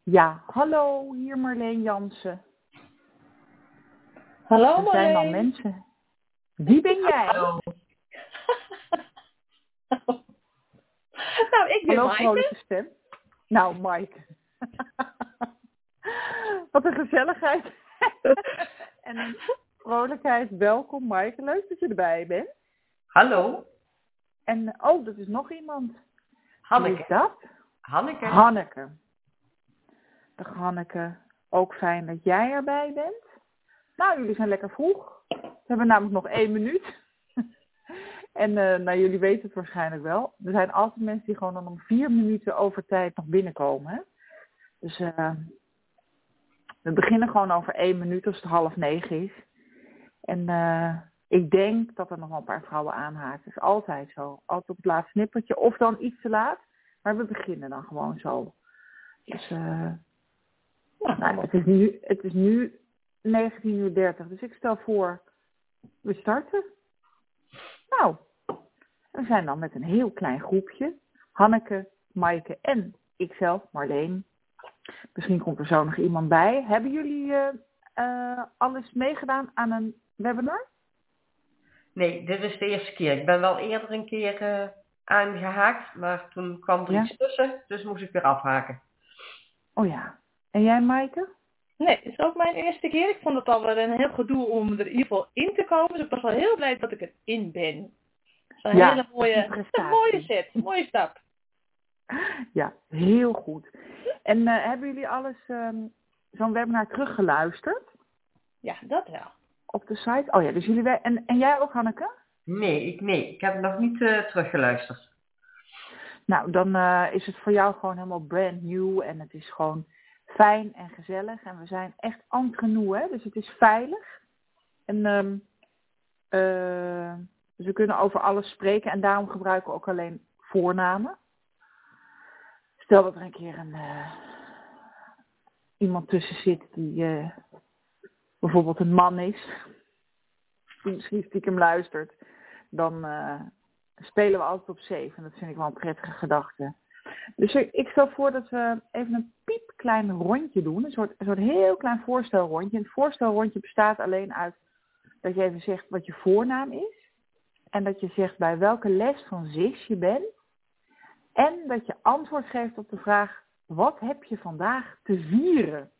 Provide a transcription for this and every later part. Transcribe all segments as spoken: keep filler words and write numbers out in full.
Ja, hallo, hier Marleen Jansen. Hallo Er zijn al Marleen. mensen. Wie ben jij? Hallo. Nou, ik ben Hallo, Maaike. vrolijke stem. Nou, Maaike. Wat een gezelligheid. En een vrolijkheid. Welkom, Maaike. Leuk dat je erbij bent. Hallo. En, oh, dat is nog iemand. Hanneke. Wie is dat? Hanneke. Hanneke. Dag Hanneke. Ook fijn dat jij erbij bent. Nou, jullie zijn lekker vroeg. We hebben namelijk nog één minuut. En uh, nou, jullie weten het waarschijnlijk wel. Er zijn altijd mensen die gewoon dan om vier minuten over tijd nog binnenkomen. Hè? Dus uh, we beginnen gewoon over één minuut als het half negen is. En uh, ik denk dat er nog wel een paar vrouwen aanhaken. Het is altijd zo. Altijd op het laatste snippertje. Of dan iets te laat. Maar we beginnen dan gewoon zo. Dus uh, ja, nou, het, is nu, het is nu negentien uur dertig. Dus ik stel voor, we starten. Nou, we zijn dan met een heel klein groepje. Hanneke, Maaike en ikzelf, Marleen. Misschien komt er zo nog iemand bij. Hebben jullie uh, uh, alles meegedaan aan een webinar? Nee, dit is de eerste keer. Ik ben wel eerder een keer uh, aangehaakt, maar toen kwam er Ja? iets tussen, dus moest ik weer afhaken. Oh ja. En jij, Maaike? Nee, het is ook mijn eerste keer. Ik vond het al wel een heel gedoe om er in ieder geval in te komen. Dus ik was wel heel blij dat ik erin ben. Het is een Ja, hele mooie, een een mooie set, een mooie stap. Ja, heel goed. En uh, hebben jullie alles, um, zo'n webinar teruggeluisterd? Ja, dat wel. Op de site? Oh ja, dus jullie... We- en, en jij ook, Hanneke? Nee, ik, nee, ik heb nog niet uh, teruggeluisterd. Nou, dan uh, is het voor jou gewoon helemaal brand new en het is gewoon fijn en gezellig. En we zijn echt entre nous, hè, dus het is veilig. En um, uh, dus we kunnen over alles spreken en daarom gebruiken we ook alleen voornamen. Stel dat er een keer een, uh, iemand tussen zit die uh, bijvoorbeeld een man is, die misschien stiekem luistert, dan uh, spelen we altijd op safe. En dat vind ik wel een prettige gedachte. Dus ik stel voor dat we even een piepklein rondje doen. Een soort, een soort heel klein voorstelrondje. En het voorstelrondje bestaat alleen uit dat je even zegt wat je voornaam is. En dat je zegt bij welke les van Z I S je bent. En dat je antwoord geeft op de vraag, wat heb je vandaag te vieren?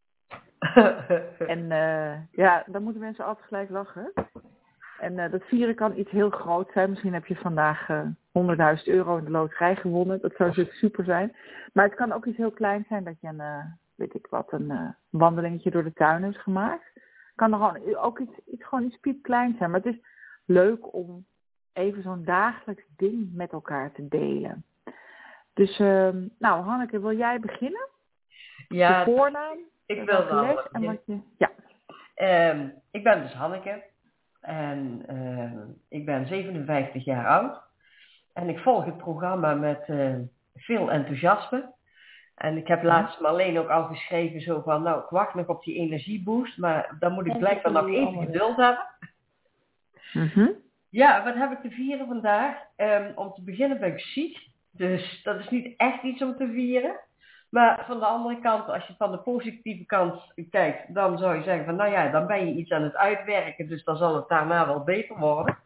En uh, ja, dan moeten mensen altijd gelijk lachen. En uh, dat vieren kan iets heel groot zijn. Misschien heb je vandaag uh, honderdduizend euro in de loterij gewonnen. Dat zou natuurlijk super zijn. Maar het kan ook iets heel kleins zijn dat je een, uh, weet ik wat, een uh, wandelingetje door de tuin hebt gemaakt. Het kan er gewoon ook iets, iets, gewoon iets piepkleins zijn. Maar het is leuk om even zo'n dagelijks ding met elkaar te delen. Dus, uh, nou Hanneke, wil jij beginnen? Ja, de voornaam, ik wil wel. les en wat je... Ja. Um, ik ben dus Hanneke. En uh, ik ben zevenenvijftig jaar oud. En ik volg het programma met uh, veel enthousiasme. En ik heb laatst Marleen ook al geschreven zo van, nou ik wacht nog op die energieboost. Maar dan moet ik blijkbaar nog even geduld hebben. Mm-hmm. Ja, wat heb ik te vieren vandaag? Um, om te beginnen ben ik ziek. Dus dat is niet echt iets om te vieren. Maar van de andere kant, als je van de positieve kant kijkt, dan zou je zeggen van, nou ja, dan ben je iets aan het uitwerken. Dus dan zal het daarna wel beter worden.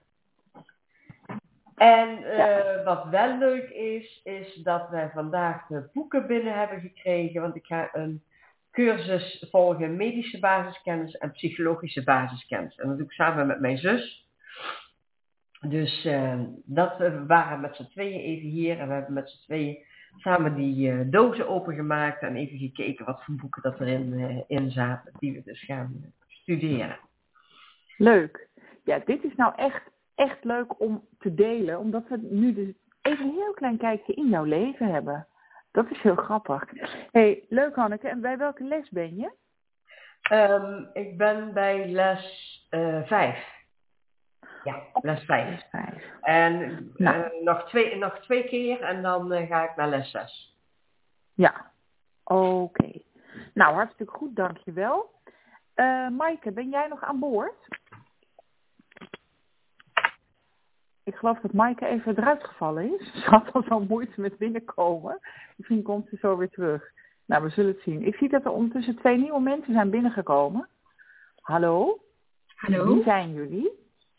En uh, ja. Wat wel leuk is, is dat wij vandaag de boeken binnen hebben gekregen. Want ik ga een cursus volgen, medische basiskennis en psychologische basiskennis. En dat doe ik samen met mijn zus. Dus uh, dat, we waren met z'n tweeën even hier en we hebben met z'n tweeën samen die uh, dozen opengemaakt en even gekeken wat voor boeken dat erin uh, in zaten, die we dus gaan studeren. Leuk. Ja, dit is nou echt, echt leuk om te delen, omdat we nu dus even een heel klein kijkje in jouw leven hebben. Dat is heel grappig. Hey, leuk Hanneke. En bij welke les ben je? Um, ik ben bij les uh, vijf. Ja, les vijf. Les vijf. En nou. uh, nog, twee, nog twee keer en dan uh, ga ik naar les zes. Ja, oké. Okay. Nou, hartstikke goed, dankjewel. Uh, Maaike, ben jij nog aan boord? Ik geloof dat Maaike even eruit gevallen is. Ze had al zo'n moeite met binnenkomen. Misschien komt ze zo weer terug. Nou, we zullen het zien. Ik zie dat er ondertussen twee nieuwe mensen zijn binnengekomen. Hallo? Hallo, Wie zijn jullie?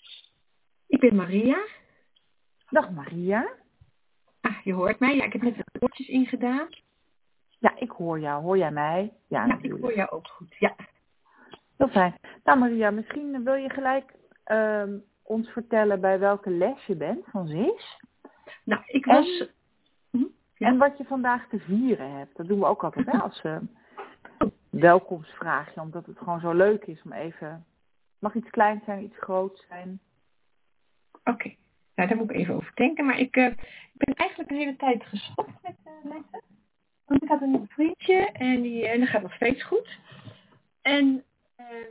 ik ben Maria. Dag Maria. Ah, je hoort mij. Ja, ik heb net de oortjes ingedaan. Ja, ik hoor jou. Hoor jij mij? Ja, Ja, ik natuurlijk. hoor jou ook goed. Ja. Heel fijn. Nou Maria, misschien wil je gelijk ehm, ons vertellen bij welke les je bent van Z I S. Nou, ik En, was... Hm? Ja. en wat je vandaag te vieren hebt. Dat doen we ook altijd hè, als uh, welkomstvraagje. Omdat het gewoon zo leuk is om even... Mag iets kleins zijn, iets groots zijn. Oké. Okay. Nou, daar moet ik even over denken. Maar ik, uh, ik ben eigenlijk een hele tijd geschopt met uh, lessen. Want ik had een nieuw vriendje en, die, en dat gaat nog steeds goed. En uh,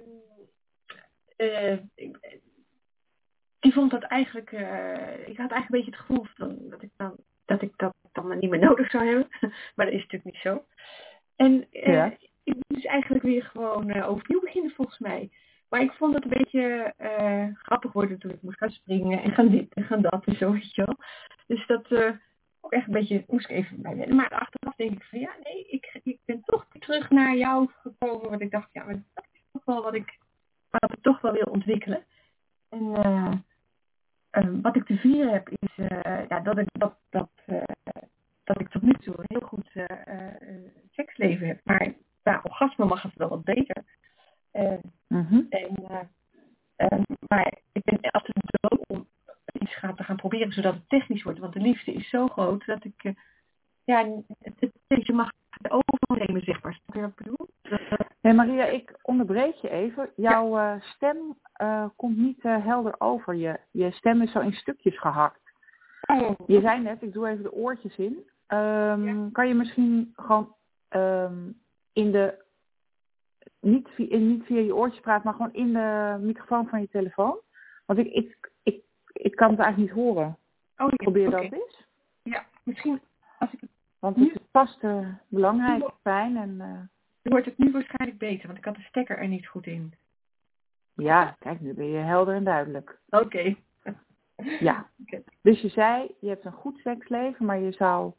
uh, ik, die vond dat eigenlijk... Uh, ik had eigenlijk een beetje het gevoel van dat ik dan, dat ik dat dan maar niet meer nodig zou hebben. Maar dat is natuurlijk niet zo. En uh, Ja. ik moet dus eigenlijk weer gewoon uh, overnieuw beginnen volgens mij. Maar ik vond het een beetje uh, grappig worden toen ik moest gaan springen en gaan dit en gaan dat en zo, weet je wel. Dus dat uh, ook echt een beetje, moest ik even bij wennen. Maar achteraf denk ik van ja, nee, ik, ik ben toch terug naar jou gekomen. Want ik dacht, ja, maar dat is toch wel wat ik, wat ik toch wel wil ontwikkelen. En uh, uh, wat ik te vieren heb is uh, ja, dat ik dat, dat, uh, dat ik tot nu toe een heel goed uh, uh, seksleven heb. Maar ja, orgasme mag het wel wat beter. Uh, Mm-hmm. en, uh, uh, maar ik ben altijd dood om iets gaan, te gaan proberen zodat het technisch wordt. Want de liefde is zo groot dat ik... Uh, ja, het beetje mag overnemen, zeg maar. Snap je wat ik bedoel? Nee, Maria, ik onderbreek je even. Jouw ja. uh, stem uh, komt niet uh, helder over. Je, je stem is zo in stukjes gehakt. Oh. Je zei net, ik doe even de oortjes in. Um, ja. Kan je misschien gewoon um, in de... Niet via, niet via je oortjes praten, maar gewoon in de microfoon van je telefoon. Want ik, ik, ik, ik kan het eigenlijk niet horen. Oh, ja. Probeer okay. dat eens. Ja, misschien als ik het... Want het is vast uh, belangrijk, fijn en... Uh... Nu wordt het nu waarschijnlijk beter, want ik had de stekker er niet goed in. Ja, kijk, nu ben je helder en duidelijk. Oké. Okay. Ja, okay. Dus je zei, je hebt een goed seksleven, maar je zou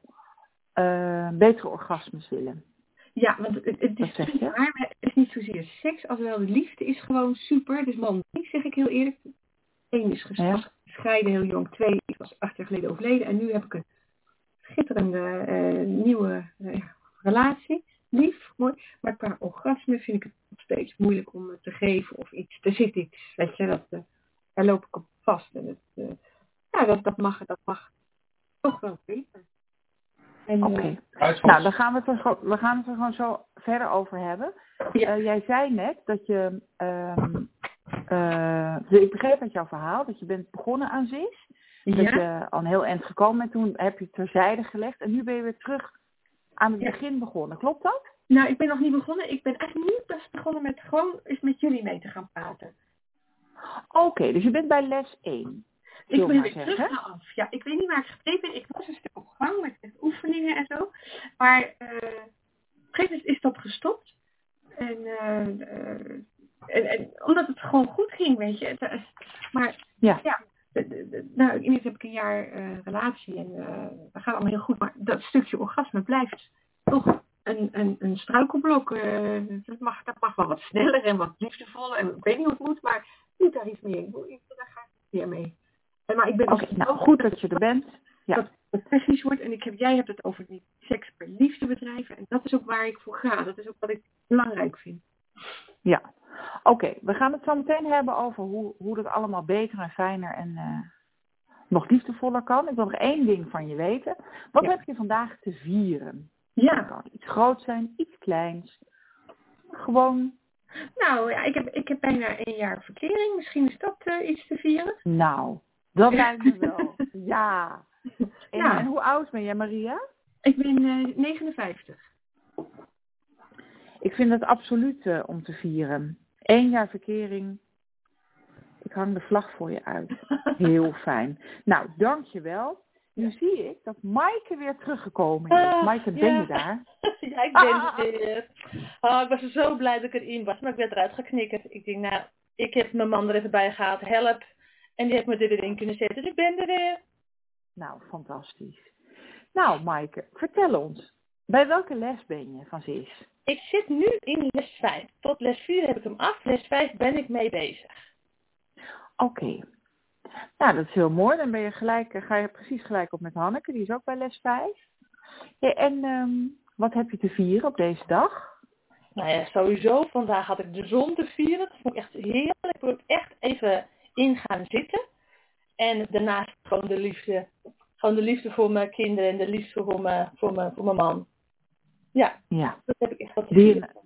uh, betere orgasmes willen. Ja, want het, het is niet waar, maar het is niet zozeer seks, als wel de liefde is gewoon super. Dus man, zeg ik heel eerlijk. Eén is gescheiden, heel jong. Twee was acht jaar geleden overleden. En nu heb ik een schitterende uh, nieuwe uh, relatie. Lief, mooi. Maar qua orgasme vind ik het nog steeds moeilijk om te geven of iets. Er zit iets, weet je, dat, uh, daar loop ik op vast. En het, uh, ja, dat, dat, mag, dat mag toch wel beter. Oké, okay. uh, nou dan gaan we, het er, we gaan het er gewoon zo verder over hebben. Ja. Uh, jij zei net dat je, um, uh, ik begreep uit jouw verhaal, dat je bent begonnen aan Z I S. Ja. Dat je al een heel eind gekomen bent, toen heb je het terzijde gelegd en nu ben je weer terug aan het ja. begin begonnen. Klopt dat? Nou, ik ben nog niet begonnen. Ik ben eigenlijk nu pas begonnen met gewoon eens met jullie mee te gaan praten. Oké, okay, dus je bent bij les één. Ik ben weer terug naar af. Ja, ik weet niet waar ik gebleven ben. Ik was een stuk op gang met, met oefeningen en zo. Maar uh, op een gegeven moment is dat gestopt. En, uh, uh, en, en omdat het gewoon goed ging, weet je. Het, uh, maar ja, ja de, de, de, nou, inmiddels heb ik een jaar uh, relatie en uh, dat gaat allemaal heel goed. Maar dat stukje orgasme blijft toch een, een, een struikelblok. Uh, dat, mag, dat mag wel wat sneller en wat liefdevoller. En ik weet niet hoe het moet, maar moet daar iets mee. Daar ga ik weer mee. Maar ik ben okay, dus nou, goed dat je er bent. Ja. Dat het technisch wordt. En ik heb, jij hebt het over niet seks per liefde bedrijven. En dat is ook waar ik voor ga. Dat is ook wat ik belangrijk vind. Ja. Oké, okay, we gaan het zo meteen hebben over hoe, hoe dat allemaal beter en fijner en uh, nog liefdevoller kan. Ik wil nog één ding van je weten. Wat ja. heb je vandaag te vieren? Ja. Het kan iets groots zijn, iets kleins. Gewoon... Nou ja, ik heb, ik heb bijna een jaar verkering. Misschien is dat uh, iets te vieren. Nou... Dat lijkt me wel. Ja. En, ja. En hoe oud ben jij, Maria? Ik ben uh, negenenvijftig. Ik vind het absoluut uh, om te vieren. Eén jaar verkering. Ik hang de vlag voor je uit. Heel fijn. Nou, dankjewel. Nu zie ik dat Maaike weer teruggekomen is. Uh, Maaike, ben ja. je daar? Ja, ik ben ah. er weer. Oh, ik was er zo blij dat ik erin was, maar ik werd eruit geknikkerd. Ik denk, nou, ik heb mijn man er even bij gehaald. Help. En die heeft me er weer in kunnen zetten. Dus ik ben er weer. Nou, fantastisch. Nou, Maaike, vertel ons. Bij welke les ben je van Sis? Ik zit nu in les vijf. Tot les vier heb ik hem af. Les vijf ben ik mee bezig. Oké. Okay. Nou, dat is heel mooi. Dan ben je gelijk, ga je precies gelijk op met Hanneke. Die is ook bij les vijf. Ja, en um, wat heb je te vieren op deze dag? Nou ja, sowieso. Vandaag had ik de zon te vieren. Dat vond ik echt heerlijk. Ik wil echt even in gaan zitten. En daarnaast gewoon de liefde. Gewoon de liefde voor mijn kinderen en de liefde voor mijn, voor mijn, voor mijn man. Ja, ja. Dat heb ik echt wat te vieren. Oké,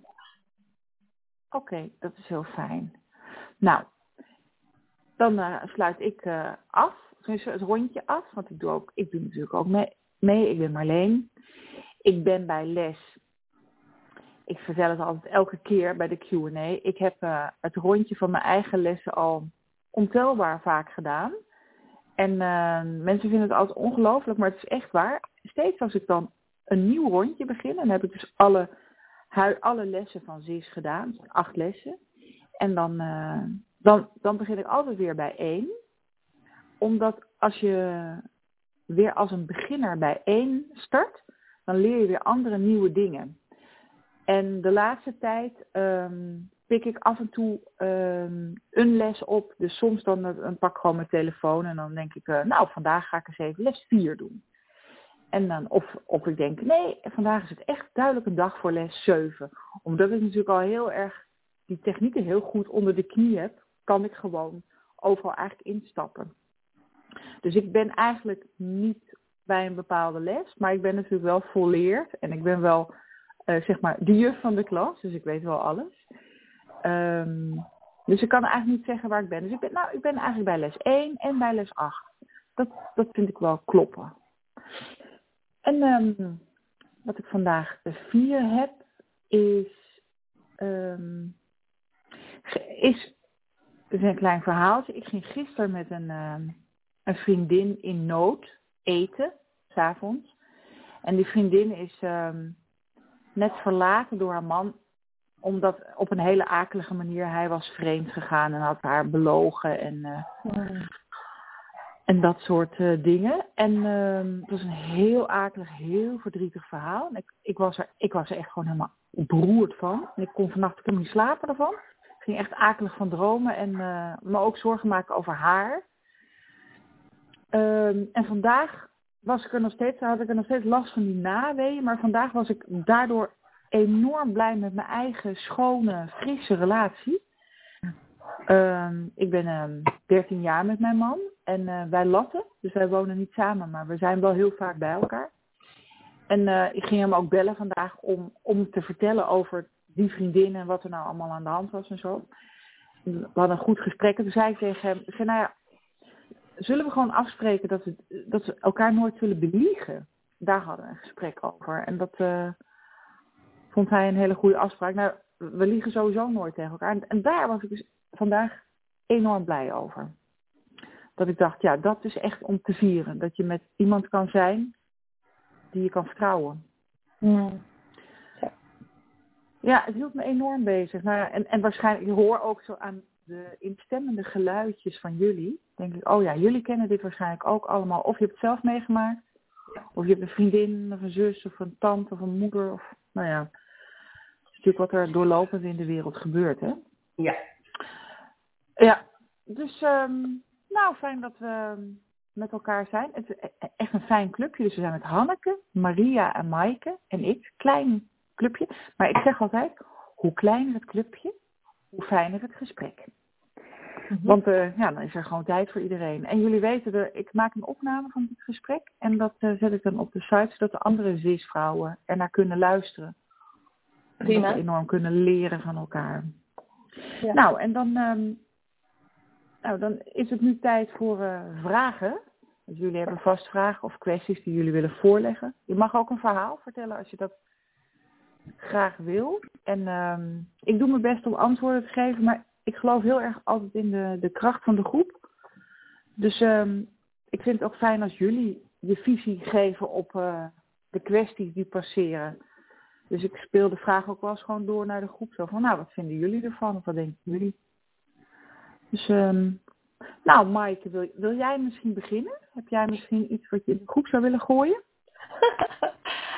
okay, dat is heel fijn. Nou, dan uh, sluit ik uh, af. Dus het rondje af. Want ik doe, ook, ik doe natuurlijk ook mee, mee. Ik ben Marleen. Ik ben bij les. Ik vertel het altijd elke keer bij de Q en A. Ik heb uh, het rondje van mijn eigen lessen al ontelbaar vaak gedaan. En uh, mensen vinden het altijd ongelooflijk, maar het is echt waar. Steeds als ik dan een nieuw rondje begin, dan heb ik dus alle, alle lessen van Sis gedaan. Acht lessen. En dan, uh, dan, dan begin ik altijd weer bij één. Omdat als je weer als een beginner bij één start, dan leer je weer andere nieuwe dingen. En de laatste tijd um, pik ik af en toe um, een les op. Dus soms dan een pak gewoon mijn telefoon en dan denk ik, uh, nou vandaag ga ik eens even les vier doen. En dan of, of ik denk, nee, vandaag is het echt duidelijk een dag voor les zeven. Omdat ik natuurlijk al heel erg die technieken heel goed onder de knie heb, kan ik gewoon overal eigenlijk instappen. Dus ik ben eigenlijk niet bij een bepaalde les, maar ik ben natuurlijk wel volleerd en ik ben wel... Uh, zeg maar, de juf van de klas, dus ik weet wel alles. Um, dus ik kan eigenlijk niet zeggen waar ik ben. Dus ik ben, nou, ik ben eigenlijk bij les één en bij les acht. Dat, dat vind ik wel kloppen. En um, wat ik vandaag de vier heb, is, um, is, is een klein verhaaltje. Ik ging gisteren met een, um, een vriendin in nood eten, 's avonds. En die vriendin is... Um, net verlaten door haar man, omdat op een hele akelige manier hij was vreemd gegaan en had haar belogen en, uh, mm. en dat soort uh, dingen. En uh, het was een heel akelig, heel verdrietig verhaal. En ik, ik, was er, ik was er echt gewoon helemaal beroerd van. En ik kon vannacht ook niet slapen ervan. Ik ging echt akelig van dromen en uh, me ook zorgen maken over haar. Uh, en vandaag... was ik er nog steeds, had ik er nog steeds last van die naweeën. Maar vandaag was ik daardoor enorm blij met mijn eigen schone, frisse relatie. Um, ik ben um, dertien jaar met mijn man. En uh, wij latten. Dus wij wonen niet samen, maar we zijn wel heel vaak bij elkaar. En uh, ik ging hem ook bellen vandaag om, om te vertellen over die vriendin en wat er nou allemaal aan de hand was en zo. We hadden een goed gesprek. En toen zei ik tegen hem, ik zei, nou ja, zullen we gewoon afspreken dat we, dat we elkaar nooit zullen beliegen? Daar hadden we een gesprek over. En dat uh, vond hij een hele goede afspraak. Nou, we liegen sowieso nooit tegen elkaar. En, en daar was ik dus vandaag enorm blij over. Dat ik dacht, ja, dat is echt om te vieren. Dat je met iemand kan zijn die je kan vertrouwen. Mm. Ja. Ja, het hield me enorm bezig. Nou ja, en, en waarschijnlijk, je hoort ook zo aan de instemmende geluidjes van jullie, denk ik, oh ja, jullie kennen dit waarschijnlijk ook allemaal. Of je hebt het zelf meegemaakt, of je hebt een vriendin, of een zus, of een tante, of een moeder, of, nou ja, dat is natuurlijk wat er doorlopend in de wereld gebeurt, hè? Ja. Ja, dus, um, nou, fijn dat we met elkaar zijn. Het is echt een fijn clubje, dus we zijn met Hanneke, Maria en Maaike en ik, klein clubje. Maar ik zeg altijd, hoe kleiner het clubje, hoe fijner het gesprek. Mm-hmm. Want uh, ja, dan is er gewoon tijd voor iedereen. En jullie weten, er, ik maak een opname van dit gesprek. En dat uh, zet ik dan op de site, zodat de andere Sis-vrouwen ernaar kunnen luisteren. En dat we enorm kunnen leren van elkaar. Ja. Nou, en dan, um, nou, dan is het nu tijd voor uh, vragen. Dus jullie hebben vast vragen of kwesties die jullie willen voorleggen. Je mag ook een verhaal vertellen als je dat graag wil. En um, ik doe mijn best om antwoorden te geven, maar ik geloof heel erg altijd in de, de kracht van de groep. Dus um, ik vind het ook fijn als jullie je visie geven op uh, de kwesties die passeren. Dus ik speel de vraag ook wel eens gewoon door naar de groep. Zo van, nou, wat vinden jullie ervan? Of wat denken jullie? Dus, um, nou, Maaike, wil, wil jij misschien beginnen? Heb jij misschien iets wat je in de groep zou willen gooien?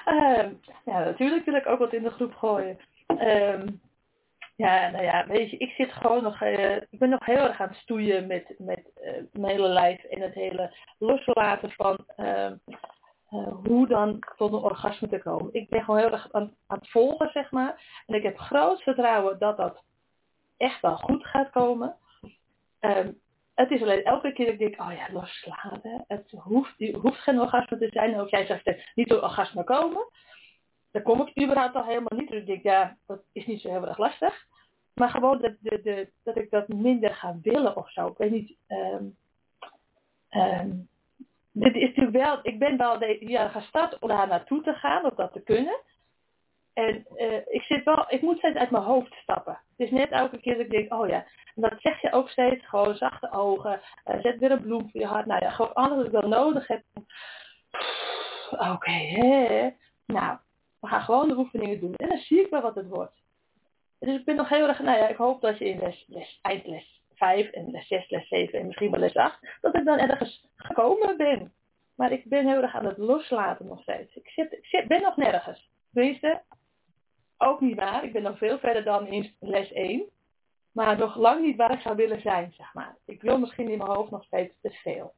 Um, ja, natuurlijk wil ik ook wat in de groep gooien. Um, ja, nou ja, weet je, ik zit gewoon nog, uh, ik ben nog heel erg aan het stoeien met, met uh, mijn hele lijf en het hele loslaten van uh, uh, hoe dan tot een orgasme te komen. Ik ben gewoon heel erg aan, aan het volgen, zeg maar. En ik heb groot vertrouwen dat dat echt wel goed gaat komen. Um, het is alleen elke keer dat ik denk, oh ja, loslaten. Het hoeft, het hoeft geen orgasme te zijn. Ook jij zegt, niet door orgasme komen. Daar kom ik überhaupt al helemaal niet. Dus ik denk, ja, dat is niet zo heel erg lastig. Maar gewoon dat, de, de, dat ik dat minder ga willen of zo. Ik weet niet. Um, um, dit is natuurlijk wel, ik ben wel deze jaar gestart om daar naartoe te gaan, om dat te kunnen. En uh, ik zit wel, ik moet steeds uit mijn hoofd stappen. Het is net elke keer dat ik denk, oh ja. En dat zeg je ook steeds, gewoon zachte ogen. Uh, zet weer een bloem voor je hart. Nou ja, gewoon alles wat ik dan nodig heb. Oké, okay, hè. Nou, we gaan gewoon de oefeningen doen. En dan zie ik wel wat het wordt. Dus ik ben nog heel erg, nou ja, ik hoop dat je in les, les, eindles vijf en les zes, les zeven en misschien wel les acht, dat ik dan ergens gekomen ben. Maar ik ben heel erg aan het loslaten nog steeds. Ik, zit, ik zit, ben nog nergens. Tenminste, ook niet waar. Ik ben nog veel verder dan in les één. Maar nog lang niet waar ik zou willen zijn, zeg maar. Ik wil misschien in mijn hoofd nog steeds te veel.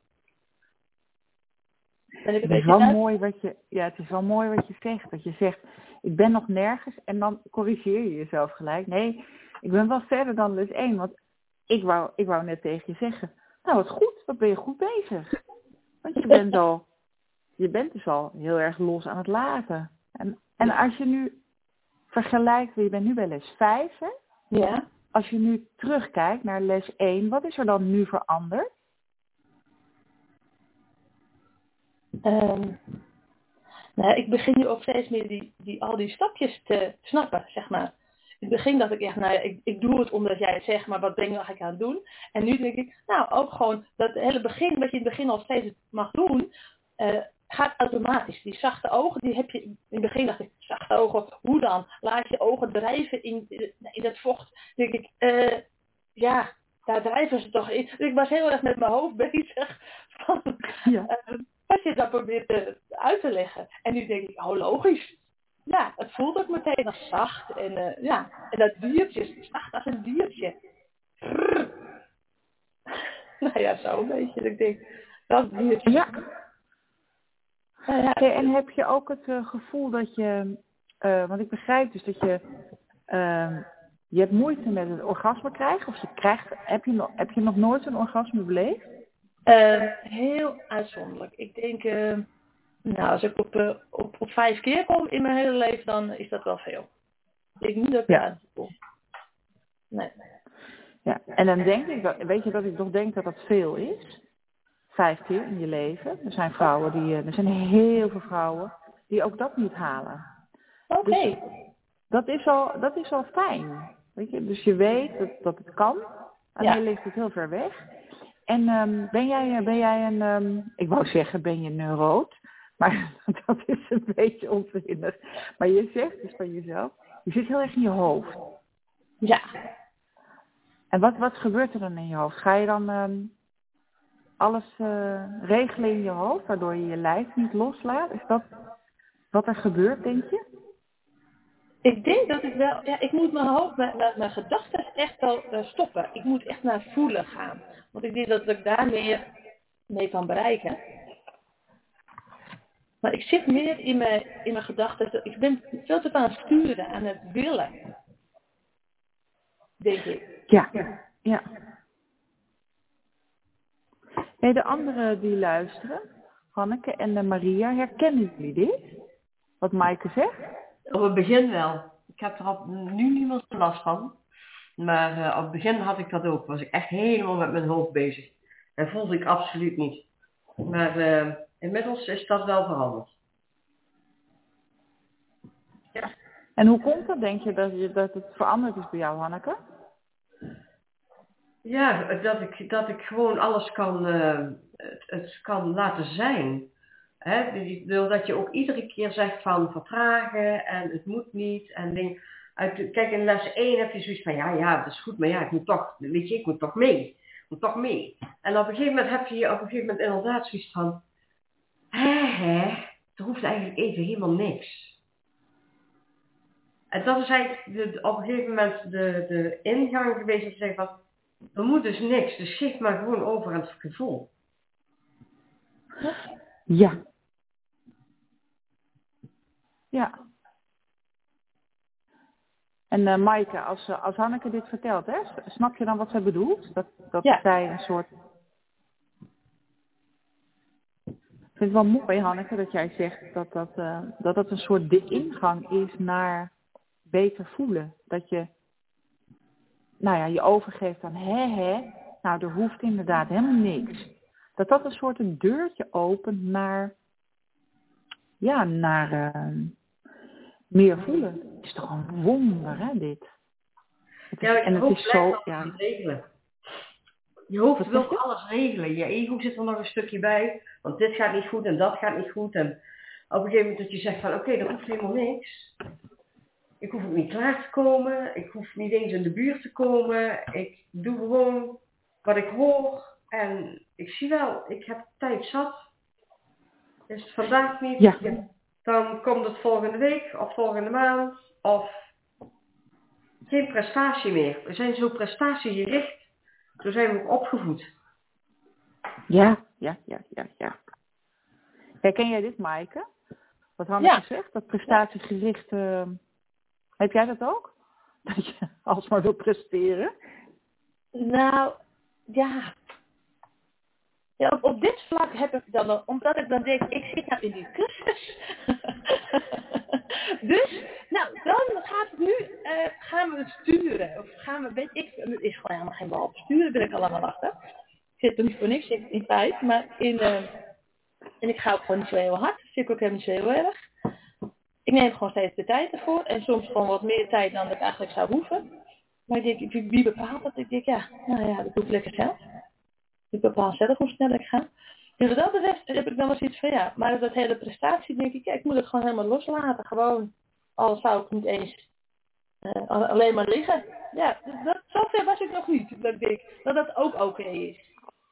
Ben ik het is wel mooi wat je, ja, het is wel mooi wat je zegt. Dat je zegt, ik ben nog nergens en dan corrigeer je jezelf gelijk. Nee, ik ben wel verder dan les één. Want ik wou, ik wou net tegen je zeggen, nou wat goed, wat ben je goed bezig. Want je bent al, je bent dus al heel erg los aan het laten. En, en als je nu vergelijkt, je bent nu bij les vijf, hè? Ja. Als je nu terugkijkt naar les één, wat is er dan nu veranderd? Um, nou, ik begin nu ook steeds meer die, die, al die stapjes te snappen, zeg maar. In het begin dacht ik echt, nou ja, ik, ik doe het omdat jij het zegt, maar wat ben je eigenlijk aan het doen? En nu denk ik, nou ook gewoon dat hele begin, wat je in het begin al steeds mag doen, uh, gaat automatisch. Die zachte ogen, die heb je, in het begin dacht ik, zachte ogen, hoe dan? Laat je ogen drijven in, in dat vocht. Dan denk ik, uh, ja, daar drijven ze toch in. Dus ik was heel erg met mijn hoofd bezig van... Ja. Uh, Wat je dat probeert te, uit te leggen. En nu denk ik, oh logisch. Ja, het voelt ook meteen als zacht. En uh, ja, en dat diertje is zacht als een diertje. Nou ja, zo een beetje. Ik denk, dat diertje. Ja. Nou ja. Okay, en heb je ook het uh, gevoel dat je, uh, want ik begrijp dus dat je, uh, je hebt moeite met het orgasme krijgen. Of je krijgt, heb je nog, heb je nog nooit een orgasme beleefd? Uh, heel uitzonderlijk. Ik denk, uh, nou, als ik op, uh, op, op vijf keer kom in mijn hele leven, dan is dat wel veel. Ik denk niet dat ik ja. daar kom. Nee. Ja, en dan denk ik, dat, weet je dat ik toch denk dat dat veel is? Vijf keer in je leven. Er zijn vrouwen die, er zijn heel veel vrouwen die ook dat niet halen. Oké. Okay. Dus dat is al, dat is al fijn. Weet je? Dus je weet dat, dat het kan. Alleen ja. ligt het heel ver weg. En um, ben jij, ben jij een, um, ik wou zeggen, ben je neuroot? Maar dat is een beetje onzinnig. Maar je zegt dus van jezelf, je zit heel erg in je hoofd. Ja. En wat, wat gebeurt er dan in je hoofd? Ga je dan um, alles uh, regelen in je hoofd, waardoor je je lijf niet loslaat? Is dat wat er gebeurt, denk je? Ik denk dat ik wel, ja, ik moet mijn hoofd, mijn, mijn gedachten echt wel uh, stoppen. Ik moet echt naar voelen gaan. Want ik denk dat ik daar meer mee kan bereiken. Maar ik zit meer in mijn, in mijn gedachten. Ik ben veel te aan het sturen, aan het willen. Denk ik. Ja, ja. Hey, de anderen die luisteren, Hanneke en de Maria, herkennen jullie dit? Wat Maaike zegt? Op het begin wel. Ik heb er op, nu niet meer last van. Maar uh, op het begin had ik dat ook. Was ik echt helemaal met mijn hoofd bezig. En voelde ik absoluut niet. Maar uh, inmiddels is dat wel veranderd. Ja. En hoe komt dat, denk je, dat, je, dat het veranderd is bij jou, Hanneke? Ja, dat ik, dat ik gewoon alles kan, uh, het, het kan laten zijn. Hè? Dat je ook iedere keer zegt van vertragen en het moet niet. En ding, uit, kijk, in les één heb je zoiets van ja, ja, dat is goed, maar ja, ik moet toch, weet je, ik moet toch mee. Ik moet toch mee. En op een gegeven moment heb je op een gegeven moment inderdaad zoiets van hè, hè, er hoeft eigenlijk even helemaal niks. En dat is eigenlijk de, op een gegeven moment de, de ingang geweest om te zeggen van, er moet dus niks, dus geef maar gewoon over aan het gevoel. Ja. Ja. En uh, Maaike, als, als Hanneke dit vertelt, hè, snap je dan wat zij bedoelt? Dat, dat Ja. zij een soort... Ik vind het wel mooi, Hanneke, dat jij zegt dat dat, uh, dat dat een soort de ingang is naar beter voelen. Dat je, nou ja, je overgeeft aan hè, hè. Nou, er hoeft inderdaad helemaal niks. Dat dat een soort een deurtje opent naar, ja, naar uh, meer voelen. Het is toch een wonder, hè, dit. Het is, Ja, en je het hoofd is zo, blijft ja. alles regelen. Je hoofd wil alles regelen. Je ego zit er nog een stukje bij. Want dit gaat niet goed en dat gaat niet goed. En op een gegeven moment dat je zegt van, oké, okay, er hoeft helemaal niks. Ik hoef ook niet klaar te komen. Ik hoef niet eens in de buurt te komen. Ik doe gewoon wat ik hoor. En ik zie wel, ik heb tijd zat. Is het vandaag niet? Ja. Dan komt het volgende week of volgende maand. Of geen prestatie meer. We zijn zo prestatiegericht. Zo zijn we ook opgevoed. Ja, ja, ja, ja, ja. Herken jij dit, Maaike? Wat Hanneke Ja. zegt, dat prestatiegericht... Uh, heb jij dat ook? Dat je alsmaar wil presteren? Nou, ja. ja op, op dit vlak heb ik dan wel, omdat ik dan denk, ik zit nou in die cursus. Dus, nou, dan gaat het nu, uh, gaan we het sturen. Of gaan we, weet ik, het is gewoon helemaal geen bal op sturen, ben ik al lang achter. Ik zit er niet voor niks in, in tijd, maar in, uh, en ik ga ook gewoon niet zo heel hard. Dat vind ik ook helemaal niet zo heel erg. Ik neem gewoon steeds de tijd ervoor en soms gewoon wat meer tijd dan ik eigenlijk zou hoeven. Maar ik denk, wie, wie bepaalt dat? Ik denk, ja, nou ja, dat doe ik lekker zelf. Ik bepaal zelf hoe snel ik ga. Dus wat dat betreft heb ik dan wel zoiets van, ja, maar dat hele prestatie denk ik, ja, ik moet het gewoon helemaal loslaten. Gewoon, al zou ik niet eens uh, alleen maar liggen. Ja, dus dat, zover was ik nog niet. Dat ik denk dat dat ook oké okay is.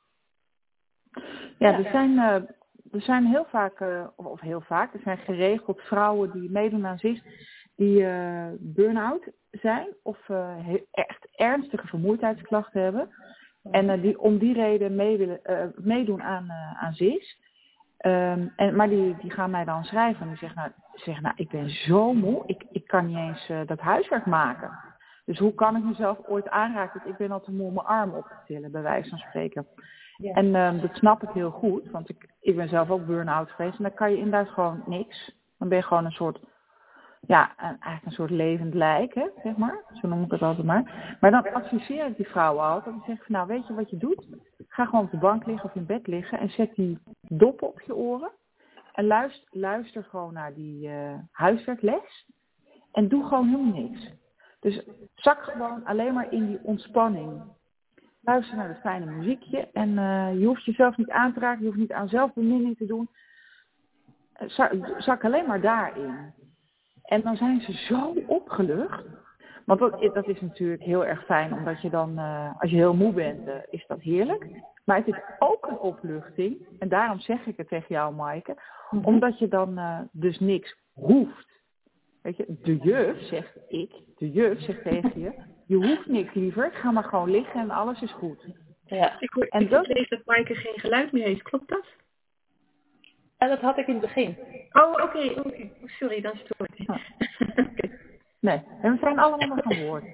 Ja, ja, er zijn... Uh... Er zijn heel vaak, uh, of heel vaak, er zijn geregeld vrouwen die meedoen aan Z I S, die uh, burn-out zijn of uh, he- echt ernstige vermoeidheidsklachten hebben. En uh, die om die reden mee willen, uh, meedoen aan, uh, aan Z I S. Um, en, maar die, die gaan mij dan schrijven en die zeggen, nou, zeggen, nou ik ben zo moe, ik, ik kan niet eens uh, dat huiswerk maken. Dus hoe kan ik mezelf ooit aanraken? Ik ben al te moe om mijn arm op te tillen, bij wijze van spreken. Ja. En um, dat snap ik heel goed, want ik, ik ben zelf ook burn-out geweest. En dan kan je inderdaad gewoon niks. Dan ben je gewoon een soort, ja, een, eigenlijk een soort levend lijk, hè, zeg maar. Zo noem ik het altijd maar. Maar dan adviseer ik die vrouwen altijd. En zeg van, nou weet je wat je doet? Ga gewoon op de bank liggen of in bed liggen en zet die doppen op je oren. En luister, luister gewoon naar die uh, huiswerkles. En doe gewoon helemaal niks. Dus zak gewoon alleen maar in die ontspanning. Luister naar het fijne muziekje en uh, je hoeft jezelf niet aan te raken, je hoeft niet aan zelfbeminning te doen. Zak, zak alleen maar daarin. En dan zijn ze zo opgelucht. Want dat, dat is natuurlijk heel erg fijn, omdat je dan, uh, als je heel moe bent, uh, is dat heerlijk. Maar het is ook een opluchting, en daarom zeg ik het tegen jou, Maaike, mm-hmm. omdat je dan uh, dus niks hoeft. Weet je, de juf, zegt ik, de juf zegt tegen je, je hoeft niks liever, ga maar gewoon liggen en alles is goed. Ja. Ik, hoor, en ik dat lees dat Maaike geen geluid meer heeft, klopt dat? En dat had ik in het begin. Oh, oké, okay, okay. Sorry, dan stoor ik. Oh. Okay. Nee, en we zijn allemaal nog aan woord.